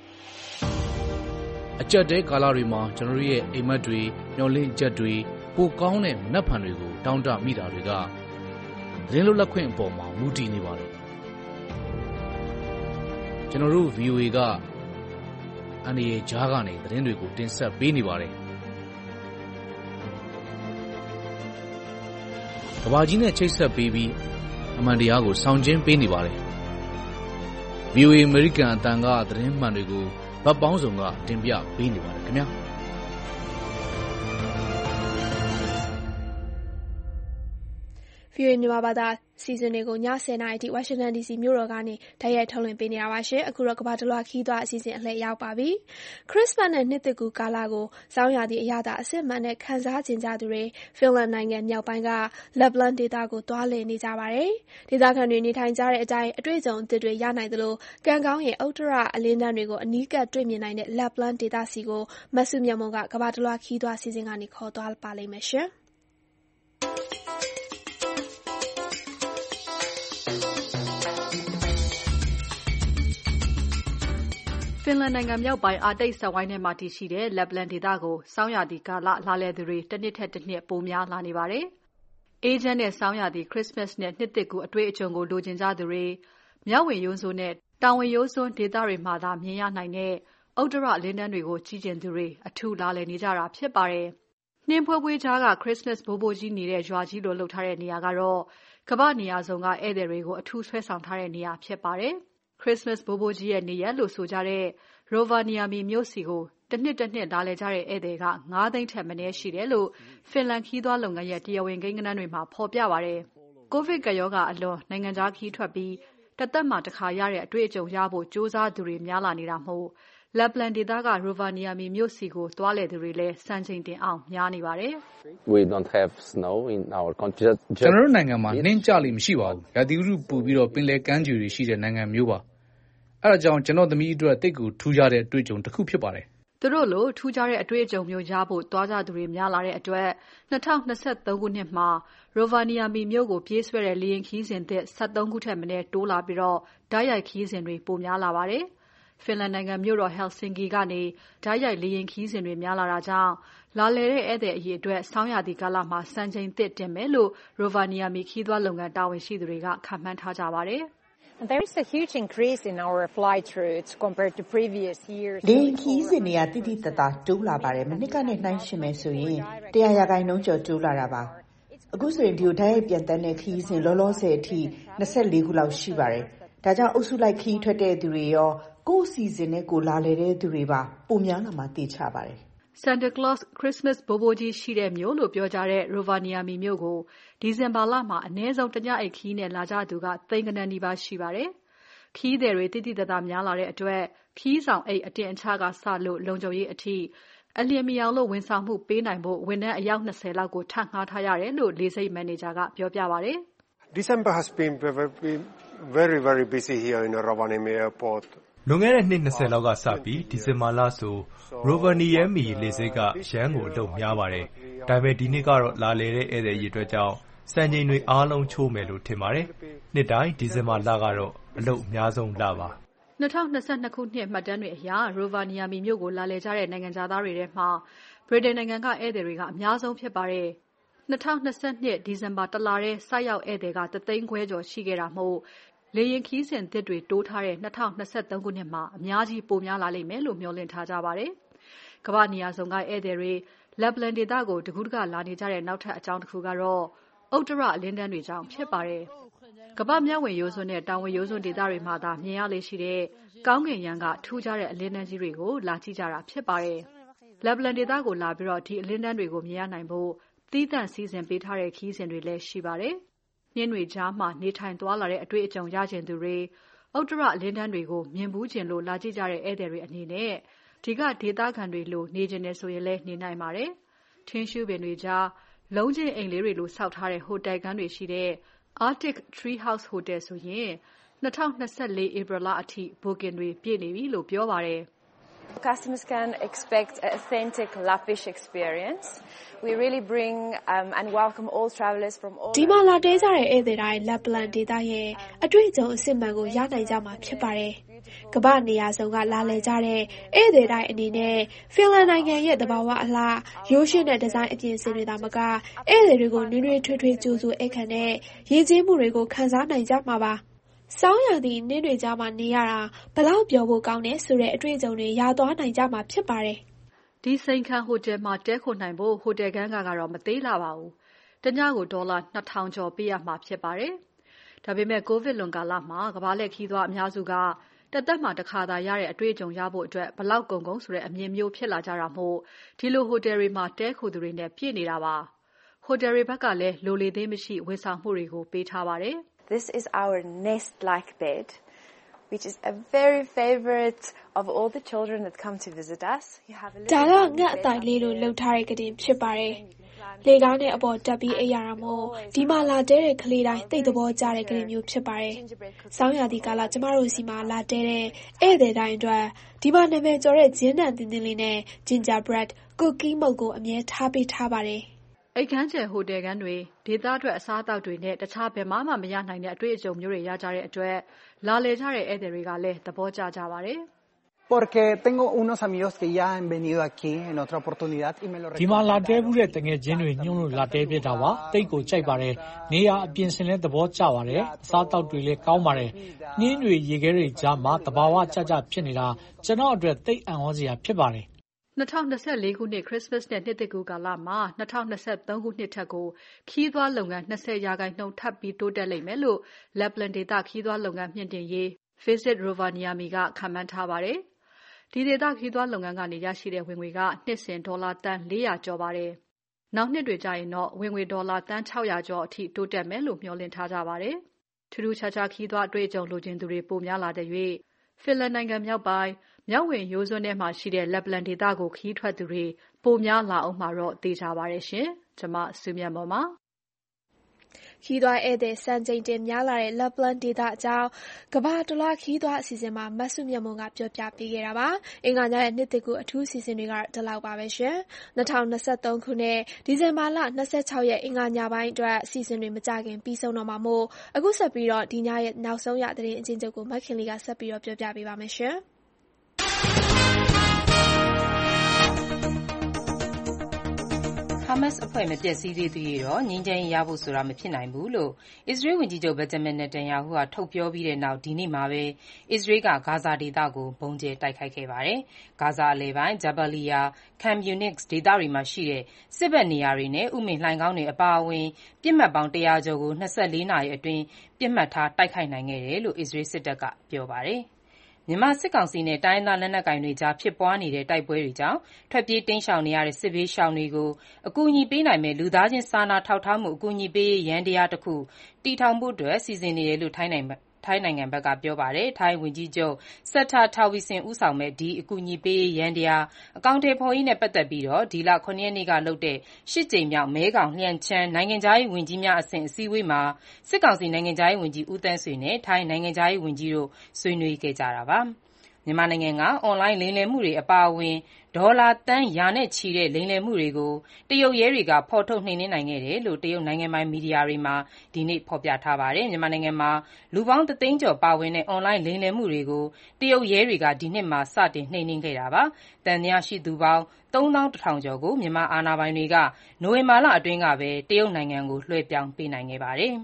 ။အကြက်တဲကာလတွေမှာကျွန်တော်တို့ရဲ့အိမ်မက်တွေမျောလင့်ချက်တွေပိုကောင်းတဲ့မနှက်ဖန်တွေကိုတောင်းတမိတာတွေကသတင်းလွတ်လပ်ခွင့်အပေါ်မှာမူတည်နေပါတယ်။ကျွန်တော်တို့ ဗီအိုအေ ကအန်ဒီအေဂျားကနေသတင်းတွေကိုတင်ဆက်ပေးနေပါတယ်။ကမ္ဘာကြီးနဲ့ချိတ်ဆက်ပေးပြီးအမှန်တရားကိုဆောင်ကျဉ်ပေးနေပါတယ်။ ဗီအိုအေ American အတန်ကသတင်းမှန်တွေကိုဗတ်ပေါင်းစုံကတင်ပြပေးနေပါတယ်ခင်ဗျာ။
ဗီအိုအေမြန်မာဘာသာစီစဉ်တွေကိုညဆယ်နာရီထိဝါရှင်တန်ဒီစီမြို့တော်ကနေတိုက်ရိုက်ထုတ်လွှင့်ပေးနေတာပါရှင်။အခုတော့ကမ္ဘာတစ်လွှာခရီးသွားအစီအစဉ်အလှည့်ရောက်ပါပြီ။ခရစ်မတ်နဲ့နှစ်သစ်ကူးကာလကိုစောင်းရာသီအရသာအစစ်မှန်နဲ့ခံစားချင်ကြသူတွေဖင်လန်နိုင်ငံမြောက်ပိုင်းက Lapland ဒေသကိုသွားလည်နေကြပါတယ်။ဒေသခံတွေနေထိုင်ကြတဲ့အတိုင်းအတွေ့အကြုံအသစ်တွေရနိုင်သလိုကံကောင်းရင်ဥတ္တရအလင်းတန်းတွေကိုအနီးကပ်တွေ့မြင်နိုင်တဲ့ Lapland ဒေသဆီကိုမဆုမြတ်မုံကကမ္ဘာတစ်လွှာခရီးသွားအစီအစဉ်ကနေခေါ်သွားပါလိမ့်မယ်ရှင်။
ဖင်လန်နိုင်ငံမြောက်ပိုင်းအာတိတ်စက်ဝိုင်းထဲမှာတည်ရှိတဲ့ Lapland ဒေသကိုစောင်းရာသီကာလလာလည်သူတွေတစ်နှစ်ထက်တစ်နှစ်ပိုများလာနေပါတယ်။အေးချမ်းတဲ့စောင်းရာသီခရစ်စမတ်နဲ့နှစ်သစ်ကူးအတွေ့အကြုံကိုလိုချင်ကြသူတွေမျက်ဝေရိုးစွန်းနဲ့တောင်ဝင်ရိုးစွန်းဒေသတွေမှာသာမြင်ရနိုင်တဲ့ဥတ္တရလင်းတန်းတွေကိုကြည့်ကျင်သူတွေအထူးလာလည်နေကြတာဖြစ်ပါတယ်။နှင်းဖွဲဖွဲကြားကခရစ်စမတ်ဘိုးဘိုးကြီးနေတဲ့ရွာကြီးလိုလှုပ်ထားတဲ့နေရာကတော့ကမ္ဘာနေရာစုံကဧည့်သည်တွေကိုအထူးဆွဲဆောင်ထားတဲ့နေရာဖြစ်ပါတယ်။ခရစ်စမတ်ဘိုးဘိုးကြီးရဲ့နေရာလို့ဆိုကြတဲ့ Rovaniemi မြို့စီကိုတစ်နှစ်တစ်နှစ်လာလည်ကြတဲ့ဧည့်သည်ကငါးသိန်းထက်မနည်းရှိတယ်လို့ဖင်လန်ခီးသွားလုပ်ငန်းရဲ့တရားဝင်ကိန်းဂဏန်းတွေမှာဖော်ပြပါတယ်။ကိုဗစ်ကပ်ရောဂါအလွန်နိုင်ငံခြားခီးထွက်ပြီးတစ်သက်မှာတစ်ခါရတဲ့အတွေ့အကြုံရဖို့ကြိုးစားသူတွေများလာနေတာမို့ Lapland ဒေသက Rovaniemi မြို့စီကိုသွားလည်သူတွေလည်းစံချိန်တင်အောင်များနေပါတယ်။
We don't have snow in our country.
ကျွန်တော်တို့နိုင်ငံမှာနှင်းကျလိမရှိပါဘူး။ရာသီဥတုပူပြီးတော့ပင်လယ်ကမ်းခြေတွေရှိတဲ့နိုင်ငံမျိုးပါ။အဲဒါကြောင့်ကျွန်တော်သမီးအတွက်တိတ်ကိုထူးခြားတဲ့အတွေ့အကြုံတစ်ခုဖြစ်ပါတယ်
။သူတို့လိုထူးခြားတဲ့အတွေ့အကြုံမျိုးရဖို့သွားကြသူတွေများလာတဲ့အတွက်၂၀၂၃ခုနှစ်မှာ Rovaniemi မြို့ကိုပြေးဆွဲတဲ့လေယာဉ်ခရီးစဉ်သစ်၁၃ခုထက်မနည်းတိုးလာပြီးတော့ဓာတ်ရိုက်ခရီးစဉ်တွေပိုများလာပါတယ်။ဖင်လန်နိုင်ငံမြို့တော် Helsinki ကနေဓာတ်ရိုက်လေယာဉ်ခရီးစဉ်တွေများလာတာကြောင့်လာလည်တဲ့ဧည့်သည်အရေအတွက်ဆောင်းရာသီကာလမှာစံချိန်သစ်တင်မယ်လို့ Rovaniemi ခရီးသွားလုပ်ငန်းတာဝန်ရှိသူတွေကခန့်မှန်းထားကြပါတယ်။
There is a huge increase in our flight routes compared to previous years.
လေယာဉ်ခရီးစဉ်တွေကတိတိတသားတိုးလာပါတယ်။မနှစ်ကနဲ့နှိုင်းယှဉ်မယ်ဆိုရင်တရာရာခိုင်နှုန်းကျော်တိုးလာတာပါ။အခုဆိုရင်ဒီကိုဓာတ်ရိုက်ပြန်တန်းတဲ့ခရီးစဉ်လောလောဆယ်အထိ၂၄ခုလောက်ရှိပါတယ်။ဒါကြောင့်အုပ်စုလိုက်ခရီးထွက်တဲ့သူတွေရောကိုယ့်အစီအစဉ်နဲ့ကိုယ်လာလည်တဲ့သူတွေပါပိုများလာမှသိချပါတယ်။
Santa Claus Christmas ဘိုးဘိုးကြီးရှိတဲ့မြို့လို့ပြောကြတဲ့ Rovaniemi မြို့ကိုဒီဇင်ဘာလမှာအနည်းဆုံးတညအိတ်ခရီးနဲ့လာကြသူကသိန်းဂဏန်းနီးပါးရှိပါတယ်။ခရီးသည်တွေတိတိတသားများလာတဲ့အတွက်ခရီးဆောင်အိတ်အတင်အချကစလို့လုံခြုံရေးအထိအလျင်မီအောင်လို့ဝန်ဆောင်မှုပေးနိုင်ဖို့ဝန်ထမ်းအယောက်၂၀လောက်ကိုထပ်ငှားထားရတယ်လို့လေဆိပ်မန်နေဂျာကပြောပြပါတယ်
။ December has been very very busy here in Rovaniemi airport.
လွန်ခဲ့တဲ့နှစ်၂၀လောက်ကစပြီးဒီဇင်ဘာလဆို Rovaniemi လေဆိပ်ကရန်ကိုအလုပ်များပါတယ်။ဒါပေမဲ့ဒီနှစ်ကတော့လာလည်တဲ့ဧည့်သည်အရေအတွက်ကြောင့်စံချိန်တွေအားလုံးချိုးမယ်လို့ထင်ပါတယ်။နှစ်တိုင်းဒီဇင်ဘာလကတော့အလုပ်အများဆုံးလပါ
။၂၀၂၂ခုနှစ်မှတ်တမ်းတွေအရ Rovaniemi မြို့ကိုလာလည်ကြတဲ့နိုင်ငံသားတွေထဲမှာဗြိတိန်နိုင်ငံကဧည့်သည်တွေကအများဆုံးဖြစ်ပါတယ်။၂၀၂၂ဒီဇင်ဘာတလထဲဆိုက်ရောက်ဧည့်သည်ကတသိန်းခွဲကျော်ရှိခဲ့တာမို့လေယာဉ်ခရီးစဉ်သစ်တွေတိုးထားတဲ့၂၀၂၃ခုနှစ်မှာအများကြီးပိုများလာလိမ့်မယ်လို့မျှော်လင့်ထားကြပါတယ်။ကမ္ဘာနေရာစုံကဧည့်သည်တွေလက်ဘလန်ဒေသကိုတကူးတကလာနေကြတဲ့နောက်ထပ်အကြောင်းတစ်ခုကတော့ဥတ္တရအလင်းတန်းတွေကြောင့်ဖြစ်ပါတယ်။ကမ္ဘာမြောက်ဝင်ရိုးစွန်းနဲ့တောင်ဝင်ရိုးစွန်းဒေသတွေမှာသာမြင်ရလေရှိတဲ့ကောင်းကင်ယံကထူးခြားတဲ့အလင်းတန်းကြီးတွေကိုလာကြည့်ကြတာဖြစ်ပါတယ်။လက်ဘလန်ဒေသကိုလာပြီးတော့ဒီအလင်းတန်းတွေကိုမြင်ရနိုင်ဖို့သီးသန့်စီစဉ်ပေးထားတဲ့ခီးစဉ်တွေလည်းရှိပါတယ်။ညင်းတွေကြားမှာနေထိုင်သွားလာတဲ့အတွေ့အကြုံရကျင်သူတွေဥတ္တရအလင်းတန်းတွေကိုမြင်ဘူးကျင်လို့လာကြည့်ကြတဲ့ဧည့်သည်တွေအနေနဲ့ဒီကဒေသခံတွေလိုနေကျင်နေဆိုရင်လည်းနေနိုင်ပါတယ်။ထင်းရှူးပင်တွေကြားလုံးချင်းအိမ်လေးတွေလိုဆောက်ထားတဲ့ဟိုတယ်ခန်းတွေရှိတဲ့ Arctic Tree House Hotel ဆိုရင်၂၀၂၄ April လအထိ booking တွေပြည့်နေပြီလို့ပြောပါတယ်။
Customers can expect an authentic Lappish experience. We really bring um, and welcome all travelers from all
ဒီမှာလာတဲကြတဲ့ဧည့်သည်တိုင်းလက်ဘလန်ဒေသရဲ့အတွေ့အကြုံအစစ်မှန်ကိုရနိုင်ကြမှာဖြစ်ပါတယ်။ကမ္ဘာနေရာစုံကလာလည်ကြတဲ့ဧည့်သည်တိုင်းအနေနဲ့ဖင်လန်နိုင်ငံရဲ့သဘာဝအလှရိုးရှင်းတဲ့ဒီဇိုင်းအပြင်ဆင်တွေသာမကဧည့်သည်တွေကိုနွေးနွေးထွေးထွေးကြိုဆိုဧည့်ခံတဲ့ရည်ကြီးမှုတွေကိုခံစားနိုင်ကြမှာပါ။ဆောင်းရာသီနေ့တွေကြားမှာနေရတာဘလောက်ပျော်ဖို့ကောင်းတယ်ဆိုတဲ့အတွေ့အကြုံတွေရသွားနိုင်ကြမှာဖြစ်ပါတယ်
။ဒီစိန်ခံဟိုတယ်မှာတဲခိုနိုင်ဖို့ဟိုတယ်ခန်းကတော့မသေးလာပါဘူး။တညကိုဒေါ်လာနှစ်ထောင်ကျော်ပေးရမှာဖြစ်ပါတယ်။ဒါပေမဲ့ကိုဗစ်လွန်ကာလမှာကမ္ဘာလက်ခီးသွားအများစုကတသက်မှာတစ်ခါသာရတဲ့အတွေ့အကြုံရဖို့အတွက်ဘလောက်ကုန်ကုန်ဆိုတဲ့အမြင်မျိုးဖြစ်လာကြတာမို့ဒီလိုဟိုတယ်တွေမှာတဲခိုသူတွေနဲ့ပြည့်နေတာပါ။ဟိုတယ်တွေဘက်ကလည်းလိုလေသေးမရှိဝန်ဆောင်မှုတွေကိုပေးထားပါတယ်။
This is our nest-like bed, which is a very favorite of all the children that come to visit us.
You have a little ဒါကငှက်အတိုင်လေးလိုလှုပ်ထားတဲ့ကတင်ဖြစ်ပါတယ်။လေကားနဲ့အပေါ်တက်ပြီးအိပ်ရတာမို့ဒီမှာလာတဲတဲ့ကလေးတိုင်းသိတဲ့သဘောကျတဲ့ကလေးမျိုးဖြစ်ပါတယ်။ဆောင်းရာသီကာလကျမတို့စီမှာလာတဲတဲ့ဧည့်သည်တိုင်းအတွက်ဒီမှာနာမည်ကျော်တဲ့ဂျင်းတန်တင်းတင်းလေးနဲ့ gingerbread cookie မုတ်ကိုအမြဲထားပေးထားပါတယ်။
အိတ်ခမ်းကျယ်ဟိုတယ်ခန်းတွေဒေသအတွက်အစားအသောက်တွေနဲ့တခြားဘယ်မှမမရနိုင်တဲ့အတွေ့အကြုံမျိုးတွေရကြတဲ့အတွက်လာလည်ကြတဲ့ဧည့်သည်တွေကလည်းသဘောကျကြပါတယ်။
Porque tengo unos amigos que ya han venido aquí en otra oportunidad y me lo recomiendan.
ဒီမှာလာတဲဘူးတဲ့တငယ်ချင်းတွေညှို့လို့လာတဲပြတာပါတိတ်ကိုကြိုက်ပါတယ်နေရအပြင်စင်လဲသဘောကျပါတယ်အစားတောက်တွေလည်းကောင်းပါတယ်နှင်းတွေရေခဲတွေကြားမှာတဘာဝကြကြဖြစ်နေတာကျွန်တော်အတွက်သိအံ့ဩစရာဖြစ်ပါတယ်
၂၀၂၄ခုနှစ်ခရစ်စမတ်နဲ့နှစ်သစ်ကူးကာလမှာ၂၀၂၃ခုနှစ်ထက်ကိုခီးသွွားလုပ်ငန်း၂၀ရာခိုင်နှုန်းထပ်ပြီးတိုးတက်လိမ့်မယ်လို့လက်ဘလန်ဒေသခီးသွွားလုပ်ငန်းမြင့်တင်ရေး Visit Rovaniemi ကခန့်မှန်းထားပါတယ်။ဒီဒေသခီးသွွားလုပ်ငန်းကနေရရှိတဲ့ဝင်ငွေကနှစ်စဉ်ဒေါ်လာသန်းလေးရာကျော်ပါတယ်။နောက်နှစ်တွေကျရင်တော့ဝင်ငွေဒေါ်လာသန်း၆ရာကျော်အထိတိုးတက်မယ်လို့မျှော်လင့်ထားကြပါတယ်။ထူးထူးခြားခြားခီးသွွားအတွေ့အကြုံလိုချင်သူတွေပိုများလာတဲ့၍ဖင်လန်နိုင်ငံမြောက်ပိုင်းမြောက်ဝင်ရိုးစွန်းထဲမှာရှိတဲ့လက်ဘလန်ဒေသကိုခီးထွက်သူတွေပိုများလာအောင်မှာတော့သိကြပါတယ်ရှင်။ကျွန်မစုမြတ်မော်ပါ
ခီးသွွားဧည့်သည်စံချိန်တင်များလာတဲ့လက်ဘလန်ဒေသအကြောင်းကမ္ဘာတလွှားခီးသွွားအစီအစဉ်မှာမဆုမြတ်မွန်ကပြောပြပေးခဲ့တာပါ။အင်္ဂါညရဲ့နှစ်သစ်ကူးအထူးအစီအစဉ်တွေကတော့ဒီလောက်ပါပဲရှင်။၂၀၂၃ခုနှစ်ဒီဇင်ဘာလ၂၆ရက်အင်္ဂါညပိုင်းအတွက်အစီအစဉ်တွေမကြခင်ပြီးဆုံးတော့မှာမို့အခုဆက်ပြီးတော့ဒီညရဲ့နောက်ဆုံးရသတင်းအကျဉ်းချုပ်ကိုမခင်လေးကဆက်ပြီးတော့ပြောပြပေးပါမယ်ရှင်။
ဟာမတ်စ်အဖွဲ့မပျက်စီးသေးသရွေ့တော့ငြိမ်းချမ်းရေးရဖို့ဆိုတာမဖြစ်နိုင်ဘူးလို့အစ္စရေးဝန်ကြီးချုပ်ဘင်ဂျမင်နေတန်ယာဟုကထုတ်ပြောပြီးတဲ့နောက်ဒီနေ့မှာပဲအစ္စရေးကဂါဇာဒေသကိုဗုံးကြဲတိုက်ခိုက်ခဲ့ပါတယ်။ဂါဇာအလယ်ပိုင်းဂျဘာလီယာ၊ခမ်ယူနစ်ဒေသတွေမှာရှိတဲ့စစ်ဘက်နေရာတွေနဲ့ဥမင်လှိုဏ်ခေါင်းတွေအပါအဝင်ပစ်မှတ်ပေါင်းတရာကျော်ကို၂၄နာရီအတွင်းပစ်မှတ်ထားတိုက်ခိုက်နိုင်ခဲ့တယ်လို့အစ္စရေးစစ်တပ်ကပြောပါတယ်။မြန်မာစစ်ကောင်စီနဲ့တိုင်းရင်းသားလက်နက်ကိုင်တွေကြားဖြစ်ပွားနေတဲ့တိုက်ပွဲတွေကြောင့်ထွက်ပြေးတိမ်းရှောင်နေရတဲ့စစ်ဘေးရှောင်တွေကိုအကူအညီပေးနိုင်မယ့်လူသားချင်းစာနာထောက်ထားမှုအကူအညီပေးရေးယန္တရားတစ်ခုတည်ထောင်ဖို့အတွက်စီစဉ်နေတယ်လို့ထိုင်းနိုင်ငံထိုင်းနိုင်ငံဘက်ကပြောပါတယ်။ထိုင်းဝန်ကြီးချုပ်ဆတ်ထာထာဝီဆင်ဦးဆောင်မဲ့ဒီအကူအညီပေးရေးယန္တရားအကောင့်ထဲပေါ်ရေးနဲ့ပတ်သက်ပြီးတော့ဒီလခုနှစ်ရက်နေ့ကလုပ်တဲ့ရှစ်ကြိမ်မြောက်မဲခေါင်လျှံချမ်းနိုင်ငံခြားရေးဝန်ကြီးများအဆင့်အစည်းအဝေးမှာစစ်ကောင်စီနိုင်ငံခြားရေးဝန်ကြီးဦးသန်းဆွေနဲ့ထိုင်းနိုင်ငံခြားရေးဝန်ကြီးတို့ဆွေးနွေးခဲ့ကြတာပါ။မြန်မာနိုင်ငံကအွန်လိုင်းလိမ်လည်မှုတွေအပါအဝင်ဒေါ်လာသန်းရာနဲ့ချီတဲ့လိမ်လည်မှုတွေကိုတရုတ်ရဲတွေကဖော်ထုတ်နှိမ်နင်းနိုင်ခဲ့တယ်လို့တရုတ်နိုင်ငံပိုင်မီဒီယာတွေမှာဒီနေ့ဖော်ပြထားပါတယ်။မြန်မာနိုင်ငံမှာလူပေါင်းတစ်သိန်းကျော်ပါဝင်တဲ့အွန်လိုင်းလိမ်လည်မှုတွေကိုတရုတ်ရဲတွေကဒီနှစ်မှာစတင်နှိမ်နင်းခဲ့တာပါ။သံသယရှိသူပေါင်းသုံးသောင်းတစ်ထောင်ကျော်ကိုမြန်မာအာဏာပိုင်တွေကနိုဝင်ဘာလအတွင်းကပဲတရုတ်နိုင်ငံကိုလွှဲပြောင်းပေးနိုင်ခဲ့ပါတယ်။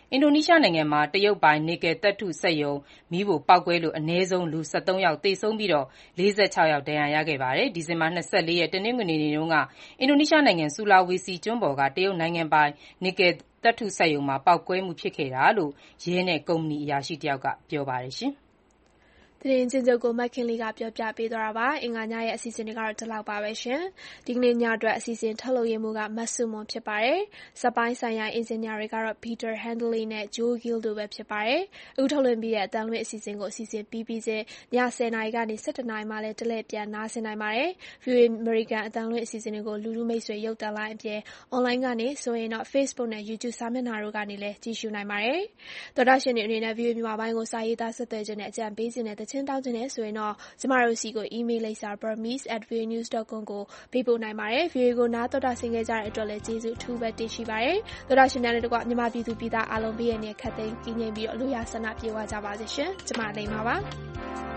အင်ဒိုနီးရှားနိုင်ငံမှာတရုတ်ပိုင်နီကယ်သတ္တုစက်ရုံမီးဖိုပေါက်ကွဲလို့အနည်းဆုံးလူ၁၃ယောက်သေဆုံးပြီးလေးဆယ့်ခြောက်ယောက်ဒဏ်ရာရခဲ့ပါတယ်။ဒီဇင်ဘာ၂၄ရက်တနင်္ဂနွေနေ့တုန်းကအင်ဒိုနီးရှားနိုင်ငံဆူလာဝေစီကျွန်းပေါ်ကတရုတ်နိုင်ငံပိုင်နီကယ်သတ္တုစက်ရုံမှာပေါက်ကွဲမှုဖြစ်ခဲ့တာလို့ရဲနဲ့ကုမ္ပဏီအရာရှိတယောက်ကပြောပါတယ်ရှင်။
သတင်းချင်းချုပ်ကိုမခင်လေးကပြောပြပေးသွားတာပါ။အင်္ဂါညရဲ့အစီအစဉ်တွေကတော့ဒီလောက်ပါပဲရှင်။ဒီကနေ့ညအတွက်အစီအစဉ်ထုတ်လုပ်ရမှုကမဆုမွန်ဖြစ်ပါတယ်။စပိုင်းဆိုင်ရာအင်ဂျင်နီယာတွေကတော့ Peter Handley နဲ့ Joe Gill တို့ပဲဖြစ်ပါတယ်။အခုထုတ်လွှင့်ပြီးတဲ့အတန်းလွှင့်အစီအစဉ်ကိုအစီအစဉ်ပြီးပြီးချင်းည၁၀နာရီကနေ၁၁နာရီမှလည်းတလဲပြန်နားဆင်နိုင်ပါတယ်။ V O A American အတန်းလွှင့်အစီအစဉ်တွေကိုလူလူမိတ်ဆွေရုပ်သံလိုင်းအပြင်အွန်လိုင်းကနေဆိုရင်တော့ Facebook နဲ့ YouTube စာမျက်နှာတို့ကနေလည်းကြည့်ရှုနိုင်ပါတယ်။သောတာရှင်တွေအနေနဲ့ V O A မြန်မာပိုင်းကိုစာရေးသားဆက်သွယ်ခြင်းနဲ့အကြံပေးခြင်းနဲ့တခြင်းတောင်းခြင်းနဲ့ဆိုရင်တော့ကျမတို့စီကို email လိပ်စာ burmese at voanews dot com ကိုပေးပို့နိုင်ပါတယ်။ V O A ကိုနားတော်တာဆင်ခဲ့ကြတဲ့အတွက်လည်းကျေးဇူးအထူးပဲတင်ရှိပါတယ်။သောတာရှင်များနဲ့တကွမြန်မာပြည်သူပြည်သားအားလုံးဘေးရန်နဲ့ခတ်သိမ်းကင်းငြိမ်ပြီးတော့လူရဆန္ဒပြေဝကြပါစေရှင်။ကျမလိမ္မာပါ။